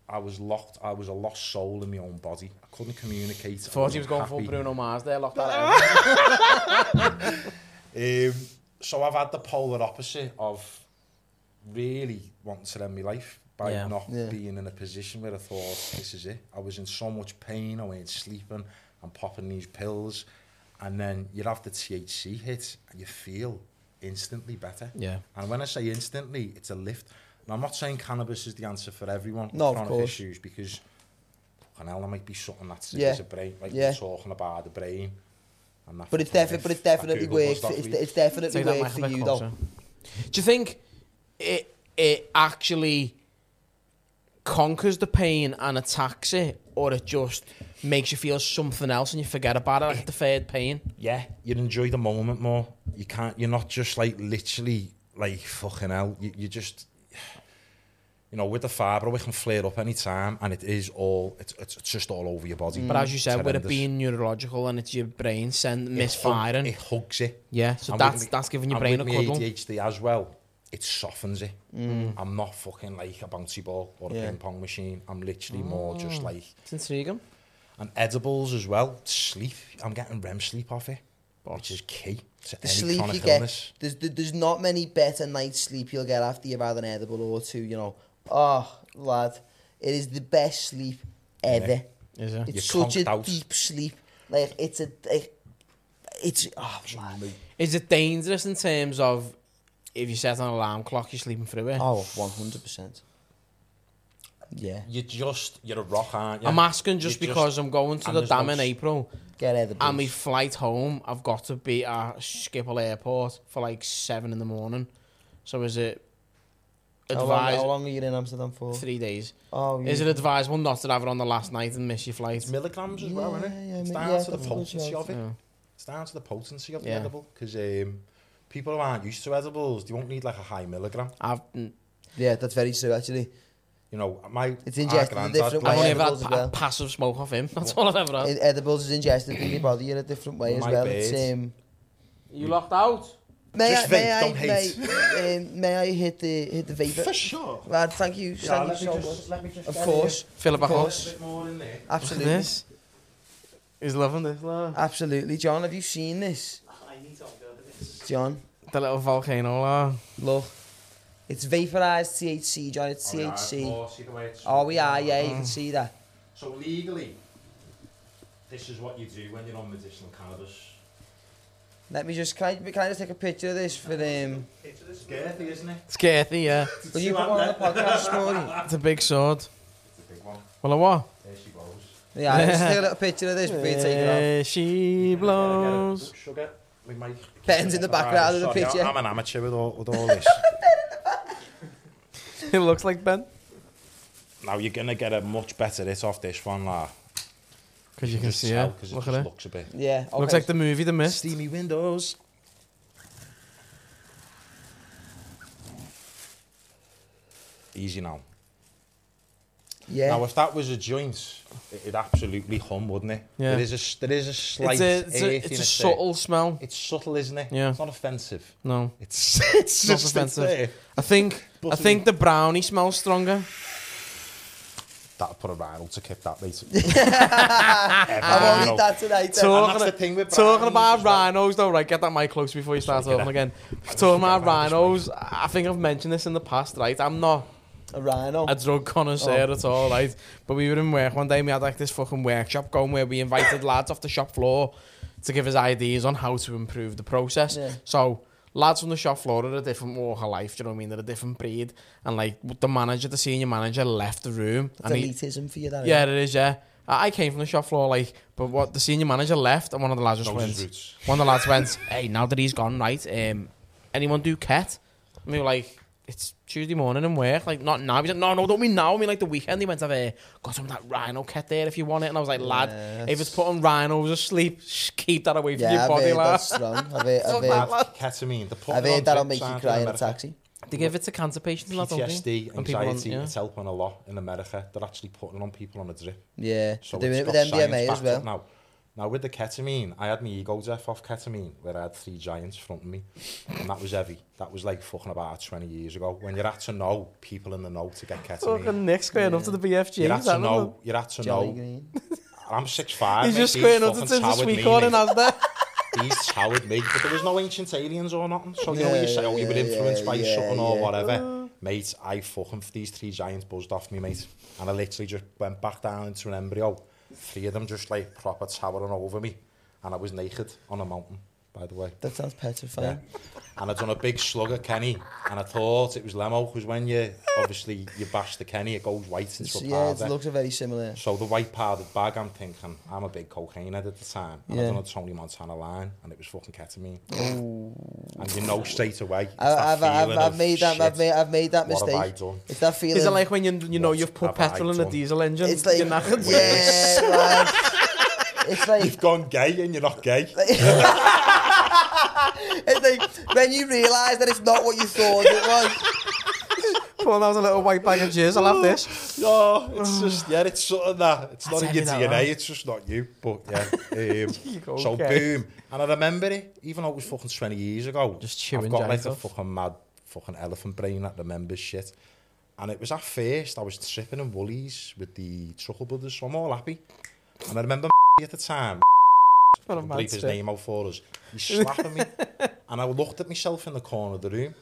I was locked. I was a lost soul in my own body. I couldn't communicate. Thought he was going full Bruno Mars there, locked that out. So I've had the polar opposite of really wanting to end my life by not being in a position where I thought, this is it. I was in so much pain, I weren't sleeping, I'm popping these pills, and then you have the THC hit, and you feel instantly better. Yeah. And when I say instantly, it's a lift. And I'm not saying cannabis is the answer for everyone with No, of chronic course. issues, because fucking hell, there might be something that's Yeah. a brain, like Yeah. we're talking about the brain. And that But it's fucking lift, definitely that Google worked. stuff It's definitely Take that worked mic a for bit you closer. though. Do you think it actually conquers the pain and attacks it, or it just makes you feel something else and you forget about it, like the third pain? Yeah, you enjoy the moment more. You're not just like literally like fucking hell. You just, you know, with the fibro, it can flare up any time, and it's just all over your body. But as you said, with it Horrendous. being neurological and it's your brain misfiring, it hugs it. yeah, so And that's giving your and brain a with my cuddle. ADHD as well, it softens it. I'm not fucking like a bouncy ball or a ping pong machine. I'm literally more just like... It's intriguing. And edibles as well, sleep. I'm getting REM sleep off it, which is key to The any sleep chronic you get, illness. there's not many better night's sleep you'll get after you've had an edible or two, you know. Oh, lad, it is the best sleep ever. Is it? It's You're such a conked out. deep sleep. Like, lad. Is it dangerous in terms of if you set an alarm clock, you're sleeping through it? Oh, 100%. Yeah. You're a rock, aren't you? I'm asking just because I'm going to and the there's dam no in April, Get edibles. and my flight home, I've got to be at Schiphol Airport for like 7 in the morning. So is it advised? How long are you in Amsterdam for? 3 days. Oh, Is it advisable not to have it on the last night and miss your flight? It's milligrams as well, isn't it? Yeah, It's yeah, down to the that's a good potency shout. of it. Yeah. It's down to the potency of the Yeah. edible. Because people who aren't used to edibles, they won't need like a high milligram. Yeah, that's very true, actually. You know, It's ingested in a different I've way. only ever had Edibles as well. passive smoke off him. That's all I've ever had. Edibles is ingested in your body in a different way as My well. bad. It's, You locked out? Just vape, don't hate. may I hit the vapor? For sure. Lad, thank you so much. Of course, Fill it back Of up. course. A bit more in there. Absolutely. This. He's loving this, lad. Absolutely. John, have you seen this? John, The little volcano, lad. look. It's vaporized THC, John. It's THC. Oh, we are, yeah, you can see that. So legally, this is what you do when you're on medicinal cannabis. Let me just, can I just take a picture of this for them? It's girthy, isn't it? It's girthy, yeah. Will you put one on the podcast, Smorty? It's a big sword. It's a big one. Well, what? There she goes. Yeah, just take a little picture of this before you take it off. There she blows. Sugar. We might... Ben's in the background of the Sorry, picture. I'm an amateur with all this. It looks like Ben. Now you're going to get a much better hit off this one, like. Because you can see it. Because Look it at just it. looks a bit... Yeah, okay. Looks like the movie The Mist. Steamy windows. Easy now. Yeah. Now, if that was a joint, it'd absolutely hum, wouldn't it? Yeah. There is a slight It's a earthiness subtle smell. there. It's subtle, isn't it? Yeah. It's not offensive. No. It's Not just offensive. there. I think the brownie smells stronger. That'll put a rhino to kick that, mate. I won't eat that tonight. then. And that's the thing with Talking brownies about as well. rhinos, though, right? Get that mic close before you start Sorry, talking get again. Talking about rhinos, I think I've mentioned this in the past, right? I'm not A rhino. a drug connoisseur at all, right? But we were in work one day and we had like this fucking workshop going where we invited lads off the shop floor to give us ideas on how to improve the process. Yeah. So lads from the shop floor are a different walk of life, do you know what I mean? They're a different breed. And like the senior manager left the room. It's And he, elitism for you, that. yeah, it is, yeah. I came from the shop floor, like, but what the senior manager left and one of the lads just Knows his went, roots. one of the lads went, hey, now that he's gone, right, anyone do ket? And we were like, it's Tuesday morning and work, like, not now. He said, no, don't mean now, I mean like the weekend. He went to have got some of that rhino ket there if you want it. And I was like, lad, if it's putting rhinos asleep, keep that away from your I've body, heard lad. that's strong. I've heard Ketamine. I've heard that'll make you cry in a taxi. They give it to cancer patients and that, don't they? PTSD, And people on- anxiety, yeah. it's helping a lot in America. They're actually putting it on people on a drip. Yeah. So They're doing it's it with got MDMA science as backed well. up now. Now, with the ketamine, I had my ego death off ketamine, where I had 3 giants fronting me. And that was heavy. That was like fucking about 20 years ago. When you're at to know people in the know to get ketamine. Fucking Nick squaring up to the BFG. You're at to know. You're at to know. I'm 6'5". He's just squaring up to the sweet corn and Asda. He's towered me. But there was no ancient aliens or nothing. So, you know, you say, oh, you were influenced by something or whatever. Mate, I fucking, these 3 giants buzzed off me, mate. And I literally just went back down into an embryo. 3 of them just like proper towering over me, and I was naked on a mountain, by the way. That sounds petrifying. Yeah. And I'd done a big slug of Kenny, and I thought it was Lemo, because when you bash the Kenny, it goes white into a powder. Yeah, it looks very similar. So the white powdered bag, I'm thinking, I'm a big cocaine head at the time, and I'd done a Tony Montana line, and it was fucking ketamine. And you know straight away. I've made that mistake. What have I done? It's that feeling. Is it like when you know you've put petrol in a diesel engine? It's like, you're knackered? Yeah, like, it's like you've gone gay and you're not gay. It's like when you realise that it's not what you thought it was. Pulling out a little white bag of jizz, I'll have this. No, it's just, it's something that, it's That's not in your heavy, DNA, it's just not you, but yeah. So boom, and I remember it, even though it was fucking 20 years ago. Just chewing I've got like a off. fucking mad fucking elephant brain that remembers shit. And it was at first, I was tripping in Woolies with the Truckle Brothers, so I'm all happy. And I remember at the time, bleep his name out for us, he's slapping me. And I looked at myself in the corner of the room,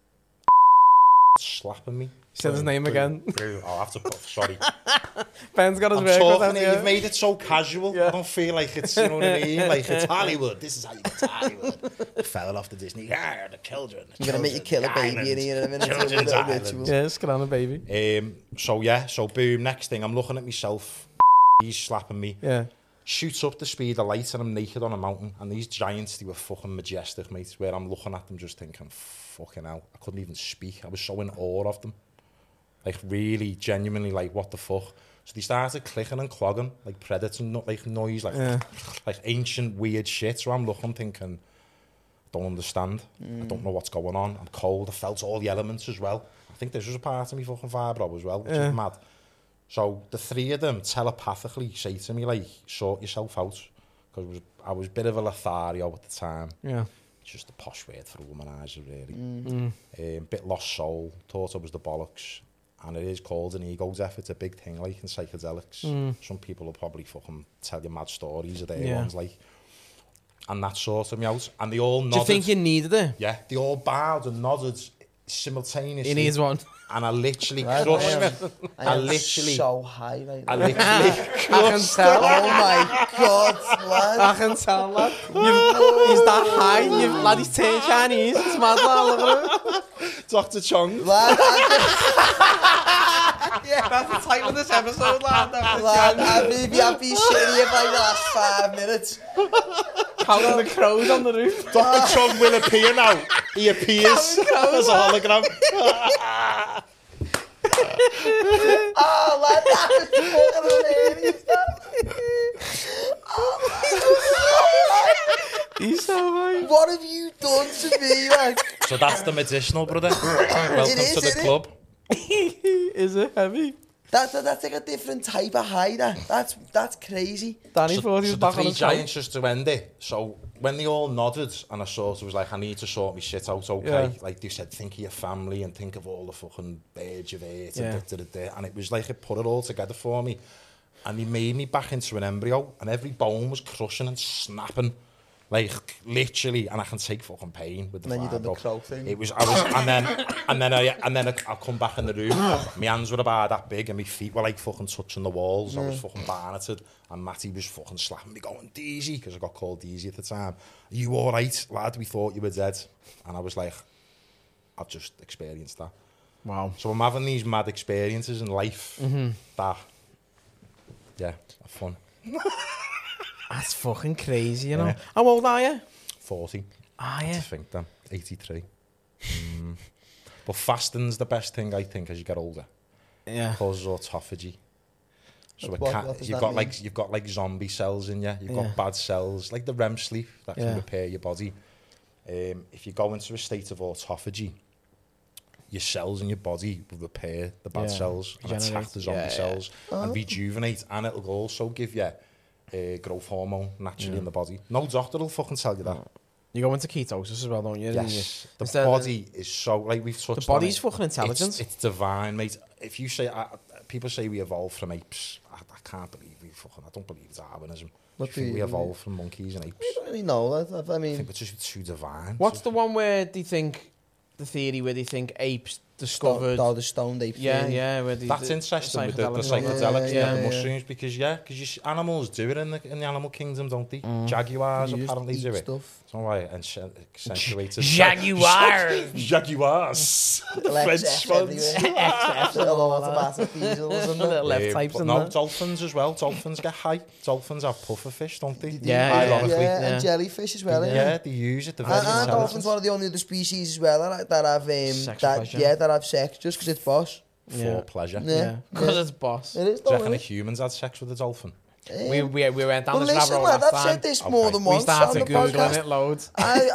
slapping me. Said his name again. I'll have to put, sorry. Ben's got his I'm work talking with it, you've made it so casual. Yeah. I don't feel like it's, you know what I mean? Like, it's Hollywood. This is how you get to Hollywood. Fell off the Disney. Yeah, the children. You're going to make you kill a baby in here in a minute. Children's Island. Yeah, scan on a baby. So boom, next thing, I'm looking at myself. He's slapping me. Yeah. Shoots up the speed of light and I'm naked on a mountain. And these giants, they were fucking majestic, mate. Where I'm looking at them just thinking, fucking hell. I couldn't even speak. I was so in awe of them. Like, really, genuinely, like, what the fuck? So they started clicking and clogging, like predator like noise, like like ancient weird shit. So I'm looking, thinking, I don't understand. I don't know what's going on. I'm cold. I felt all the elements as well. I think this was a part of me fucking vibro as well, which is mad. So the 3 of them telepathically say to me, like, sort yourself out. Because I was a bit of a Lothario at the time. Yeah. Just a posh word for a womanizer, really. Bit lost soul. Thought I was the bollocks. And it is called an ego death. It's a big thing, like, in psychedelics. Some people will probably fucking tell you mad stories of their ones, like. And that sorted me out. And they all nodded. Do you think you needed it? Yeah, they all bowed and nodded simultaneously. He needs one. And I literally crushed it. I literally so high right now. I literally I can tell. Oh my God, lad. I can tell, lad. He's that high. Lad, he's turned Chinese. It's mad, lad. Look at him. Dr. Chong. Lad, That's the title of this episode, lad. lad, I've been shitting here for like the last 5 minutes. Counting the crows on the roof. Dr. Chong will appear now. He appears as a hologram. Oh, lad, that was fucking hilarious. He's so high. What have you done to me, like? So that's the medicinal, brother. Welcome to the club. Is it heavy? That's like a different type of high. That's crazy. Danny thought he was the back on 3 his couch. giants, just to end it. So when they all nodded and I sort of was like, I need to sort my shit out, okay? Yeah. Like they said, think of your family and think of all the fucking birds you've ate and it was like it put it all together for me. And he made me back into an embryo and every bone was crushing and snapping. Like literally, and I can take fucking pain with the And then you done the vibro. crow thing. It was, and then I come back in the room. My hands were about that big, and my feet were like fucking touching the walls. I was fucking barnetted, and Matty was fucking slapping me, going Deezy, because I got called Deezy at the time. Are you all right, lad? We thought you were dead, and I was like, I've just experienced that. Wow. So I'm having these mad experiences in life that, yeah, are fun. That's fucking crazy, you know. Yeah. How old are you? 40. Ah, yeah. I think then. 83. But fasting's the best thing, I think, as you get older. Yeah. Causes autophagy. So What you've got like zombie cells in you. You've got bad cells, like the REM sleep that can repair your body. If you go into a state of autophagy, your cells in your body will repair the bad cells and attack the zombie cells and rejuvenate, and it'll also give you growth hormone naturally in the body. No doctor will fucking tell you that. You go into ketosis as well, don't you? Yes, the body is so, like we've touched on. The body's fucking intelligent. It's divine, mate. If you say, people say we evolved from apes, I can't believe I don't believe it's Darwinism. I think we evolved from monkeys and apes. I don't really know. I mean, I think it's just too divine. What's the one where they think, the theory where they think apes discovered... the stoned ape theory. Yeah. That's interesting with the psychedelics and the mushrooms, because you see, animals do it in the animal kingdom, don't they? Jaguars apparently do it. Stuff. So why accentuated... Jaguars! Jaguars! The French ones. Little automatic diesels and Little left types but in no, there. dolphins as well. Dolphins get high. Dolphins have pufferfish, don't they? Yeah, and jellyfish as well. Yeah, they use it. They're very And intelligent. dolphins are the only other species as well that have pleasure. that have sex just because it's boss. For pleasure. Yeah, because it's boss. It is. Do you reckon Don't if humans had sex with a dolphin? We went down Well, this rabbit listen, hole lad, last I've time. said this more than once We started on the Googling podcast. it loads.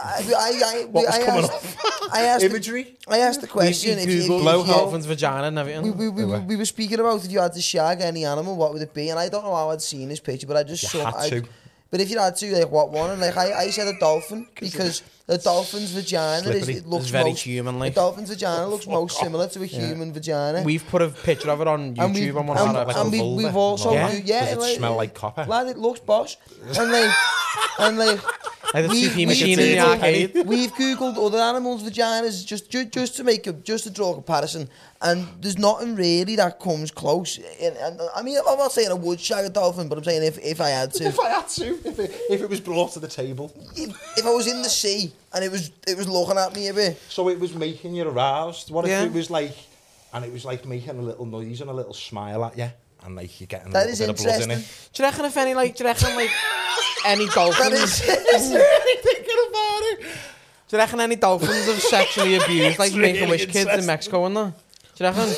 I asked Imagery? I asked the question. We if you- Googled if you- dolphins' vagina and everything. we were speaking about if you had to shag any animal, what would it be? And I don't know how I'd seen this picture, but I just You had to. But if you had to, like, what one? And like I said a dolphin because a dolphin's vagina Slippery. it looks It's very most, human-like. A dolphin's vagina looks most similar to a human vagina. We've put a picture of it on And YouTube on one of our Like episodes. a vulva. we've also Yeah. Does it smell like copper? Lad, it looks bosh. And like Like the we- CP we- machine in the arcade. We've googled other animals' vaginas just to draw a comparison, and there's nothing really that comes close. And I mean, I'm not saying I would shag a dolphin, but I'm saying if I had to, If I had to, if it was brought to the table. if I was in the sea and it was looking at me a bit. So it was making you aroused. What if Yeah. it was like, and it was like making a little noise and a little smile at you, and like you're getting a That little is bit of blood in interesting. it. Do you reckon any That dolphins? is. Thinking about it. Do you reckon any dolphins have sexually abused like It's Make-A-Wish really kids in interesting. Mexico and that? Do you reckon?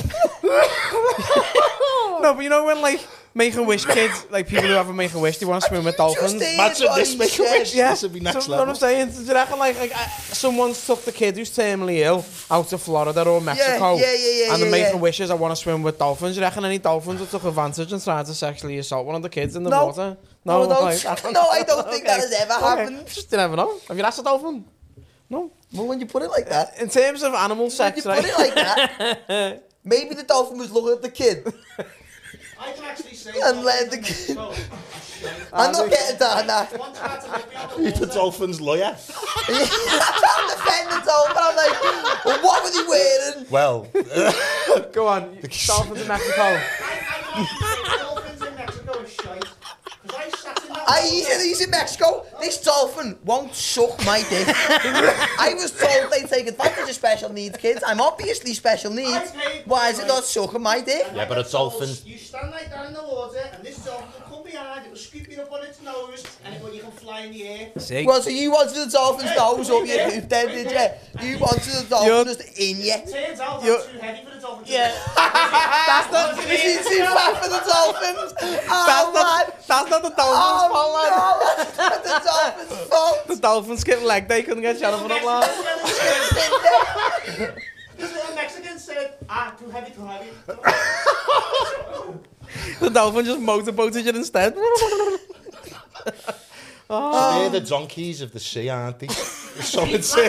No, but you know when like Make-A-Wish kids, like people who have a Make-A-Wish, they want to swim with dolphins. Just Imagine this what he Make-A-Wish. said. Yeah, This would be next so level. what I'm saying, do you reckon like someone's took the kid who's terminally ill out to Florida or Mexico, yeah, and they're yeah. making wishes, I want to swim with dolphins. Do you reckon any dolphins that took advantage and tried to sexually assault one of the kids in the No. water? No, like, I don't think that has ever happened. Just you never know. Have you asked a dolphin? No. Well, when you put it like that, In terms of animal when sex, you put it like that, maybe the dolphin was looking at the kid. I can actually say And let the kid- I'm not getting down that. One tried to lift me out the You're the water. dolphin's lawyer. I'm trying to defend the dolphin. I'm like, well, what was he wearing? Well, Go on. Dolphins in Mexico. I dolphins in Mexico are shite. Because I sat in that He's in Mexico. This dolphin won't suck my dick. I was told they take advantage of special needs kids. I'm obviously special needs. Why is it not sucking my dick? Yeah, but a dolphin- You stand like that in the water, and this dolphin will come behind, it will scoop you up on its nose, and you can fly in the air. See? Well, so you wanted the dolphin's nose up your hoof then, did you? You wanted the dolphin just in you. Turns out You're- I'm too heavy for the dolphin. That's not. Is he too fat for the dolphins? Oh, man. That's not the dolphins' fault, lad. Oh, no, that's not the dolphin's fault. The dolphins skipped leg day, couldn't get Jonathan up, lad. This little Mexican said, too heavy, too heavy. The dolphin just motorboated you instead. they're the donkeys of the sea, aren't they? So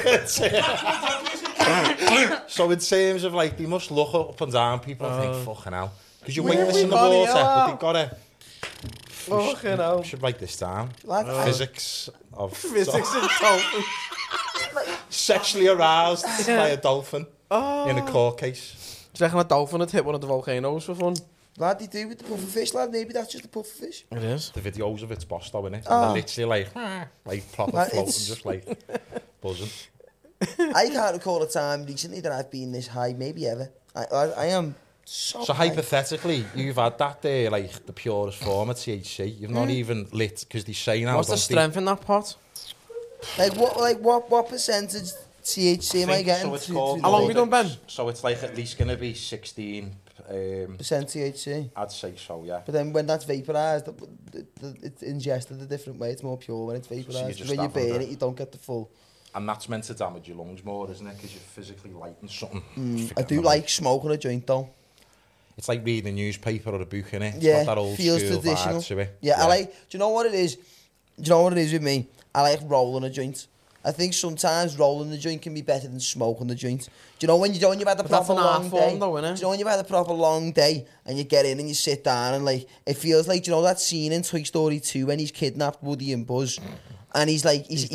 in terms of like, they must look up and down people and think, fucking hell. Because you're weightless in the bloody water, hell but out. they've got to... Fucking hell. We should write this down. Like, Physics of Physics of dolphins. sexually aroused by a dolphin in a court case. Do you reckon a dolphin had hit one of the volcanoes for fun? Lad, they do with the pufferfish, lad. Maybe that's just a pufferfish. It is. The videos of it's boss though, innit? Oh. And they're literally like proper Like, floating, it's- just like buzzing. I can't recall a time recently that I've been this high, maybe ever. I am so So high. hypothetically, you've had that there, like the purest form of THC. You've not even lit, because they say now, What's the don't they? strength in that pot? What percentage THC am I getting? So it's called, How long have we done, Ben? So it's like at least going to be 16, Percent THC. I'd say so, yeah. But then when that's vaporised, it's ingested a different way. It's more pure when it's vaporised. just When you have burn under- it, you don't get the full. And that's meant to damage your lungs more, isn't it? Because you're physically lighting something. I do like smoking a joint though. it's like reading a newspaper or a book, innit? It's Yeah, got that old feels school traditional. vibe to it. Yeah, I like. Do you know what it is? Do you know what it is with me? I like rolling a joint. I think sometimes rolling the joint can be better than smoking the joint. Do you know when you've had a But that's proper an art long form day? though, innit? Do you know when you've had a proper long day and you get in and you sit down and like it feels like, do you know that scene in Toy Story 2 when he's kidnapped Woody and Buzz? And he's like, he's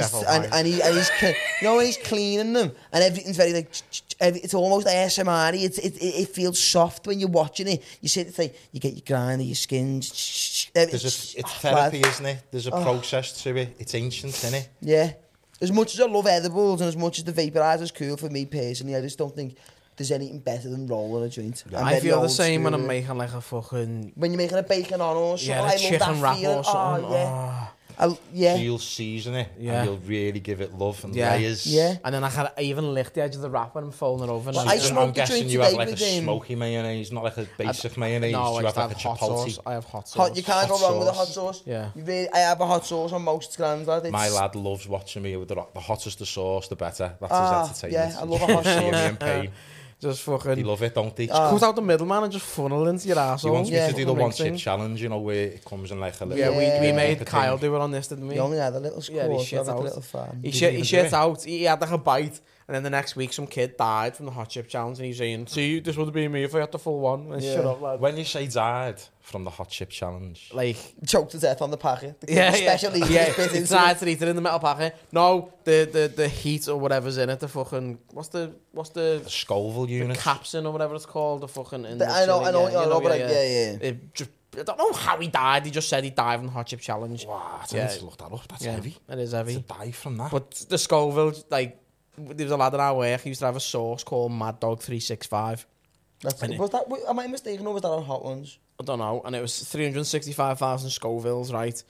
you know when he's cleaning them and everything's very like, it's almost ASMR. It feels soft when you're watching it. You sit, it's like you get your grind, your skins. It's therapy, isn't it? There's a process to it. It's ancient, isn't it? Yeah. As much as I love edibles and as much as the vaporizer's cool for me personally, I just don't think there's anything better than rolling a joint. Yeah. I'm I very feel the old same when school I'm with it. making like a fucking... When you're making a bacon on or something, Yeah, I the love chicken that wrap feeling. or something. Oh, yeah. Yeah. So you'll season it Yeah. and you'll really give it love and Yeah. layers. Yeah. And then I even lick the edge of the wrap when I'm folding it over. Well, and I just- smoked I'm the guessing drink you have today like a with him. smoky mayonnaise, not like a basic mayonnaise. No, You have like a hot chipotle. sauce. I have hot sauce. Hot, you can't go Hot wrong with a hot sauce. sauce. Yeah. I have a hot sauce on most scrams. Like, My lad loves watching me with the hottest the sauce, the better. That's his entertainment. yeah, I love a hot See me sauce. in pain. Just They fucking... love it, don't they? Cut out the middle, man, and just funnel into your He arsehole. wants me Yeah. to do the Fucking one chip thing. challenge, you know, where it comes in like a little... Yeah, we Yeah. made Kyle do it on this, didn't we? You only had a little score, Yeah, he so shit I had a out. little fan. He Did he even do shit it? out. He had like a bite, and then the next week some kid died from the hot chip challenge, and he's saying, "See, this would have been me if I had the full one." And Yeah. shut up, lad. When you say died from the hot chip challenge, Like, Choked to death on the packet. The yeah, special yeah, eating yeah. bit He into tried it. to eat it in the metal packet. No, the heat or whatever's in it. The fucking what's the the Scoville unit. capsin or whatever it's called. The fucking in I the know, chili, I know, yeah, I you know, but like, yeah. yeah. It just, I don't know how he died. He just said he died from the hot chip challenge. Wow, I Yeah. need to look that up. That's Yeah, heavy. it is To heavy. die from that. But the Scoville, like, there was a lad in our work. He used to have a sauce called Mad Dog 365. That's And was that? Am I mistaken or was that on Hot Ones? I don't know, and it was 365,000 Scovilles, right?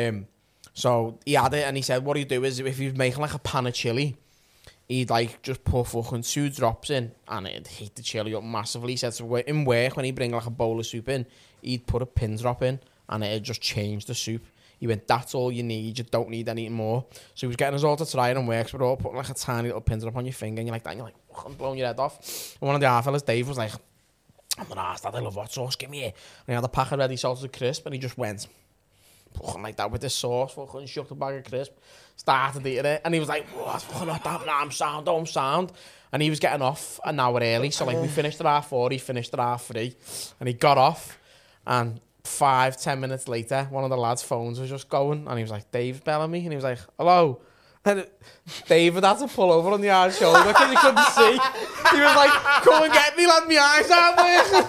So he had it, and he said, what he'd do is, if he was making like a pan of chili, he'd like just put fucking 2 drops in, and it'd heat the chili up massively. He said, so in work, when he'd bring like a bowl of soup in, he'd put a pin drop in, and it'd just change the soup. He went, that's all you need, you don't need anything more. So he was getting us all to try it and works, but all putting like a tiny little pin drop on your finger, and you're like that, and you're like, fucking blowing your head off. And one of the other fellas, Dave, was like, I'm an arse, Dad, I love hot sauce, give me it. And he had a pack of ready salted crisp, and he just went, fucking like that with this sauce, fucking shook the bag of crisp, started eating it, and he was like, what, fucking not that, nah, I'm sound. And he was getting off an hour early, so like we finished at 4:30, he finished at 3:30, and he got off, and 5-10 minutes later, one of the lads' phones was just going, and he was like, Dave Bellamy, and he was like, hello. And David had to pull over on the hard shoulder because he couldn't see. He was like, come and get me, lad, my eyes aren't working.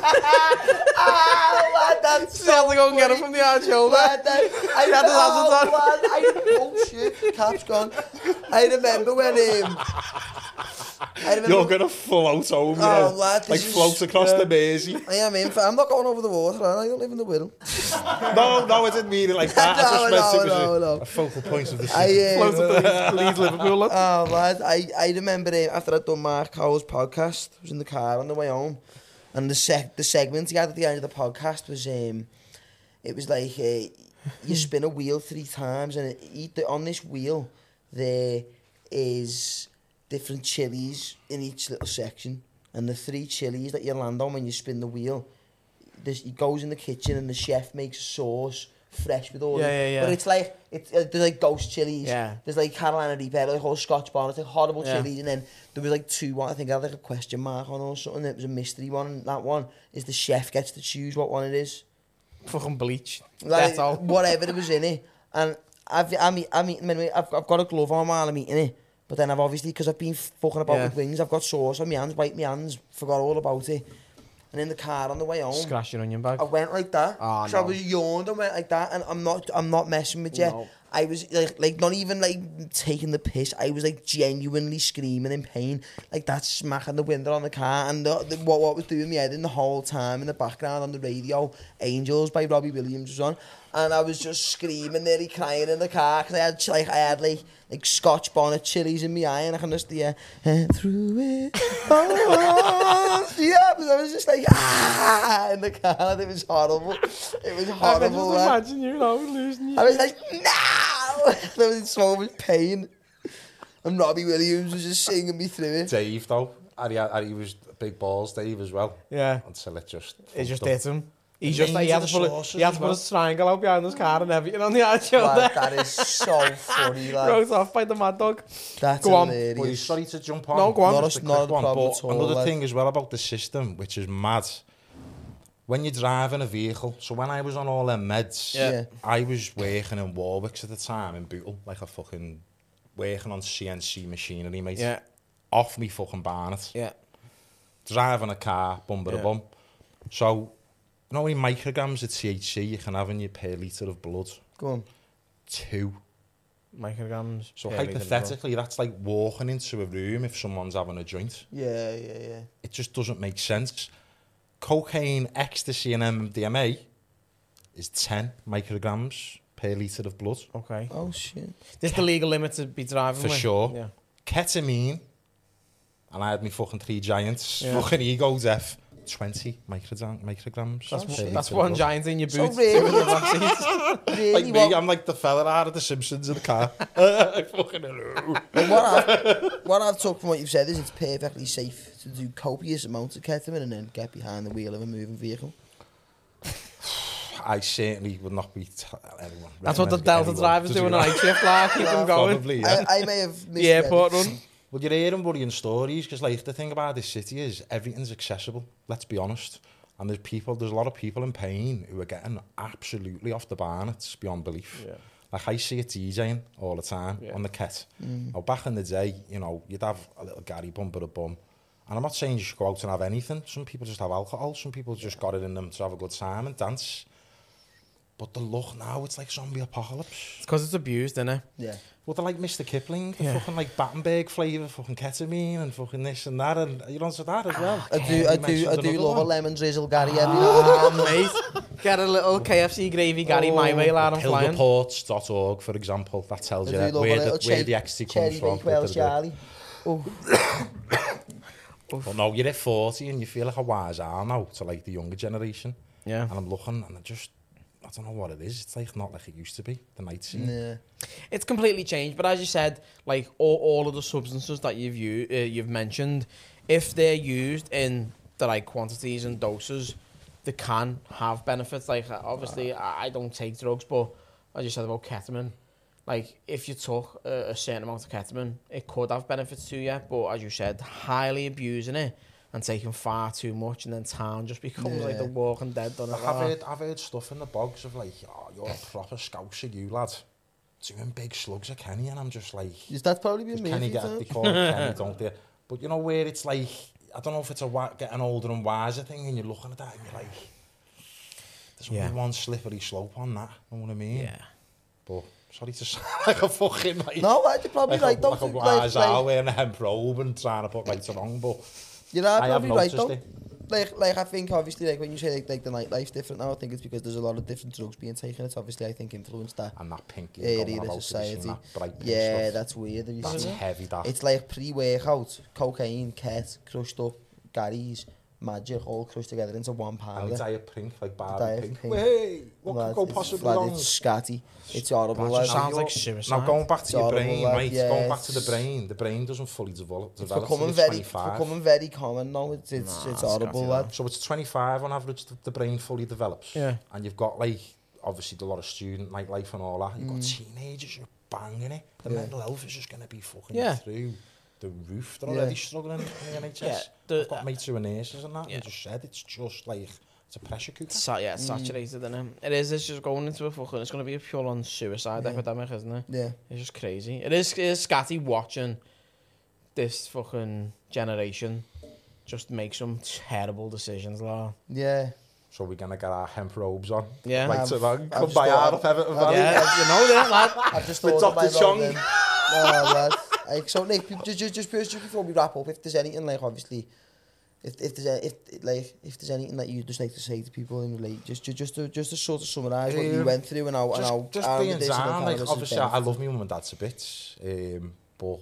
Lad, that's So he had to go and get him from the hard shoulder. Lad, I had his hazards on. oh shit, cap's gone. I remember when You're going to float home, you know, lad, like this is- float across the Mersey. I am in. I'm not going over the water. I don't live in the Whittle. No, I didn't mean it like that. I just meant it was no. a focal point of the city. Leeds Liverpool, look. Oh, lad, I remember after I'd done Mark Cowell's podcast, I was in the car on the way home, and the segment he had at the end of the podcast was, it was like, you spin a wheel 3 times, and on this wheel, there is different chilies in each little section, and the 3 chilies that you land on when you spin the wheel, he goes in the kitchen, and the chef makes a sauce, fresh with all Yeah. But it's like, there's like ghost chilies. Yeah. There's like Carolina Reaper, like whole Scotch bonnet, like horrible Yeah. chilies, and then there was like 2 I think I had like a question mark on or something. It was a mystery one, and that one is the chef gets to choose what one it is. Fucking bleach. Like, That's all. whatever it was in it. And I've got a glove on while I'm eating it. But then I've obviously, because I've been fucking about Yeah. with wings, I've got sauce on my hands, wiped my hands, forgot all about it. And in the car on the way home, Scratch your onion bag. I went like that. Oh, so I no. was yawned and went like that, and I'm not messing with you. No. I was like not even like taking the piss. I was like genuinely screaming in pain, like that, smacking the window on the car, and what was doing me head in the whole time in the background on the radio, Angels by Robbie Williams was on, and I was just screaming, nearly crying in the car because I had like Scotch bonnet chilies in my eye, and I can just and through it. Yeah, but I was just like in the car, and it was horrible. It was I can horrible. just Man. imagine you now losing you. I was like, no! There was so much pain. And Robbie Williams was just singing me through it. Dave, though, And he was big balls, Dave, as well. Yeah. Until it just... It just fucked up. hit him. He The just, names he had of to the put sauces he had to as put well. a triangle out behind his car and everything on the hard shoulder. That is so funny, like. Wrote off by the mad dog. That's Go on. hilarious. Well, sorry to jump on. No, go on. Just a Not quick a one. problem But at all, another like. thing as well about the system, which is mad. When you're driving a vehicle, so when I was on all them meds, Yeah. I was working in Warwick's at the time in Bootle, like a fucking working on CNC machinery, mate. Yeah. Off me fucking bonnet. Yeah. Driving a car, bum Yeah. bum. So, you know how many micrograms of THC you can have in your per litre of blood? Go on. 2. Micrograms. So per litre. hypothetically, that's like walking into a room if someone's having a joint. Yeah. It just doesn't make sense. Cocaine, ecstasy and MDMA is 10 micrograms per litre of blood. Okay. Oh, shit. This is the legal limit to be driving For with. sure. Yeah. Ketamine, and I had me fucking 3 giants, Yeah. fucking ego death, 20 micrograms. Oh, That's, shit. that's one giant in your So boot. really? two in the back seat. Really, Like me, I'm like the fella out of The Simpsons in the car. I fucking hello. what I've took from what you've said is it's perfectly safe to do copious amounts of ketamine and then get behind the wheel of a moving vehicle. I certainly would not be anyone. That's what the recommending Delta anyone drivers to do on that. a night shift, like, keep them going. Probably, yeah. I may have missed The airport run. Well, you're hearing worrying stories because, like, the thing about this city is everything's accessible. Let's be honest. And there's a lot of people in pain who are getting absolutely off the barn. It's beyond belief. Yeah. Like, I see it DJing all the time on the Ket. Now, back in the day, you know, you'd have a little Gary bum. And I'm not saying you should go out and have anything. Some people just have alcohol. Some people just got it in them to have a good time and dance. But the look now, it's like zombie apocalypse. It's because it's abused, isn't it? Yeah. Well, they're like Mr. Kipling, the Yeah. fucking like Battenberg flavour, fucking ketamine and fucking this and that, and you're onto that as well. I do love a lemon drizzle Gary every Mate, get a little KFC gravy Gary my way, lad, I'm flying. Pillreports.org, for example, that tells you that where the ecstasy comes from. Charlie. Oh, But no, you're at 40 and you feel like a wise owl now to like the younger generation. Yeah. And I'm looking and I don't know what it is. It's like not like it used to be, the night scene. yeah. It's completely changed, but as you said, like all of the substances that you've mentioned, if they're used in the right quantities and doses, they can have benefits. Like obviously, I don't take drugs, but as you said about ketamine, like if you took a certain amount of ketamine, it could have benefits to you. But as you said, highly abusing it and taking far too much, and then town just becomes like the Walking Dead. I've heard stuff in the bogs of like, oh, you're a proper scouser, you lad. Doing big slugs of Kenny, and I'm just like, Is that probably been me? Kenny they call it Kenny, don't they? But you know where it's like, I don't know if it's getting older and wiser thing, and you're looking at that and you're like, there's only one slippery slope on that. You know what I mean? Yeah. But sorry to sound like a fucking like, No, you're probably like right. a, Don't like a think wise owl wearing a hemp robe and trying to put right or wrong, but you're I have probably right. noticed Though. it. Like I think obviously like when you say like the nightlife's different now, I think it's because there's a lot of different drugs being taken. It's obviously I think influenced that And that pink area of society. bright pink Yeah, stuff. that's weird. Have you That's seen it? heavy, that. It's like pre-workout, cocaine, ket, crushed up, Gary's, magic, all crushed together into one And powder. diet pink, like Barbie Diet pink. pink. Hey, what Lad, could go it's- possibly lad, wrong? It's scatty. It's horrible. That lad. just sounds like suicide. Now going back to It's your horrible, brain, lad. right? Yeah, Going back to it's- the brain doesn't fully develop. It's becoming very common now. It's horrible, scatty, lad. So it's 25 on average the brain fully develops. Yeah. And you've got like, obviously a lot of student nightlife and all that. You've got teenagers who are banging it. The mental health is just going to be fucking through the roof. They're already struggling in the NHS. Yeah, I've got mates who are nurses and that. Yeah. They just said it's just like, it's a pressure cooker. It's saturated in it. It is. It's just going into a fucking. It's going to be a full-on suicide epidemic, isn't it? Yeah. It's just crazy. It is scatty watching this fucking generation just make some terrible decisions, lah. Yeah. So we're going to get our hemp robes on. Yeah. Right, I've- so I've come just by thought- out of Everton I've- Valley. Yeah, you know that, lad. I've just With thought Dr. about Chong. them. Oh, lad. Like, so Nick, just before we wrap up, if there's anything like obviously, if there's anything that you just like to say to people in relate, just to sort of summarise what you went through and how Just how being medicinal down, like cannabis obviously has I love my mum and dad to bits, but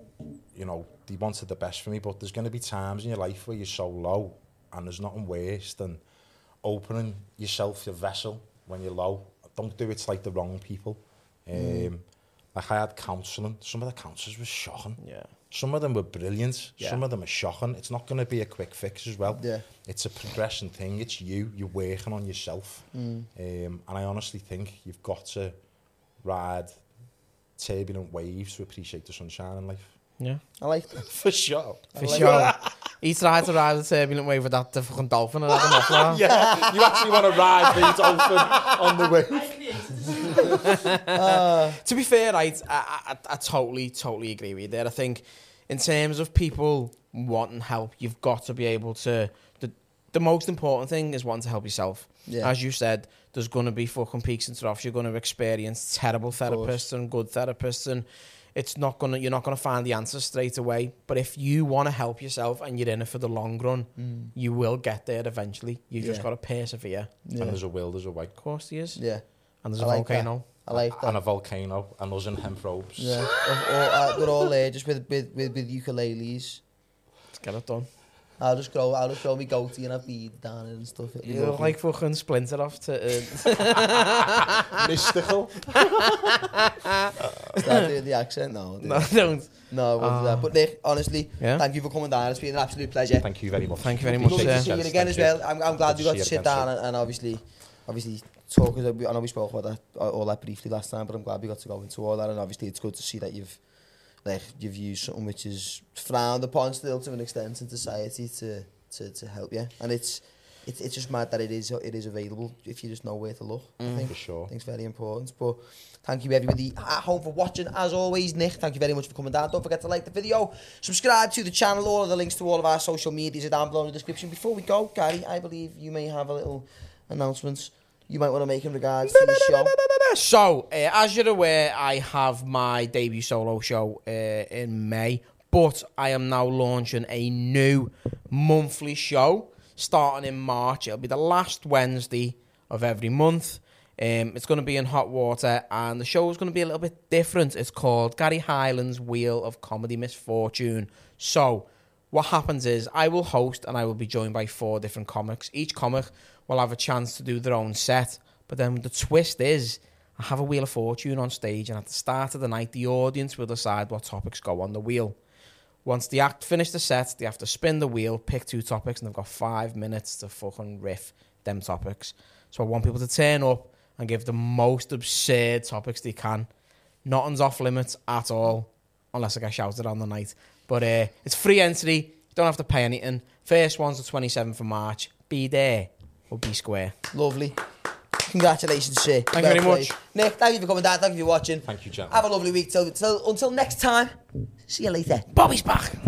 you know, they wanted the best for me, but there's going to be times in your life where you're so low and there's nothing worse than opening yourself, your vessel, when you're low. Don't do it to like the wrong people. Like, I had counselling. Some of the counsellors were shocking. Yeah. Some of them were brilliant. Yeah. Some of them are shocking. It's not going to be a quick fix as well. Yeah. It's a progression thing. It's you. You're working on yourself. And I honestly think you've got to ride turbulent waves to appreciate the sunshine in life. Yeah. I like that. For sure. For sure. He tried to ride a turbulent wave with that fucking dolphin and had him off now. Yeah, you actually want to ride the dolphin on the wave. To be fair, right, I totally agree with you there. I think in terms of people wanting help, you've got to be able to... The most important thing is wanting to help yourself. Yeah. As you said, there's going to be fucking peaks and troughs. You're going to experience terrible therapists and good therapists, and you're not gonna find the answer straight away. But if you want to help yourself and you're in it for the long run, you will get there eventually. You just got to persevere. And there's a will, there's a way. Of course there is. Yeah. And there's a like volcano. I like that. And a volcano, and us in hemp robes. Yeah. We're all there just with ukuleles. Let's get it done. I'll just grow my goatee and have bead down it and stuff. You look like fucking Splinter off to... Mystical. Start doing the accent? No. No, don't. No, I won't do that. But Nick, honestly, Yeah? thank you for coming down. It's been an absolute pleasure. Thank you very much. Thank you very much, Lovely sir. to see you again as well. I'm glad we got to sit down and obviously talk. I know we spoke about that all that briefly last time, but I'm glad we got to go into all that. And obviously, it's good to see that you've used something which is frowned upon still to an extent in society to help you. And it's just mad that it is available if you just know where to look. I think For sure. I think it's very important. But thank you everybody at home for watching. As always, Nick, thank you very much for coming down. Don't forget to like the video, subscribe to the channel. All of the links to all of our social medias are down below in the description. Before we go, Gary, I believe you may have a little announcement you might want to make in regards to the show. So, as you're aware, I have my debut solo show in May, but I am now launching a new monthly show starting in March. It'll be the last Wednesday of every month. It's going to be in hot water, and the show is going to be a little bit different. It's called Gary Hyland's Wheel of Comedy Misfortune. So, what happens is I will host, and I will be joined by 4 different comics. Each comic will have a chance to do their own set, but then the twist is I have a Wheel of Fortune on stage, and at the start of the night, the audience will decide what topics go on the wheel. Once the act finish the set, they have to spin the wheel, pick 2 topics, and they've got 5 minutes to fucking riff them topics. So I want people to turn up and give the most absurd topics they can. Nothing's off limits at all, unless I get shouted on the night. But it's free entry. You don't have to pay anything. First one's the 27th of March. Be there or be square. Lovely. Congratulations, sir. Thank you very much. Nick, thank you for coming down. Thank you for watching. Thank you, gentlemen. Have a lovely week. Until next time, see you later. Bobby's back.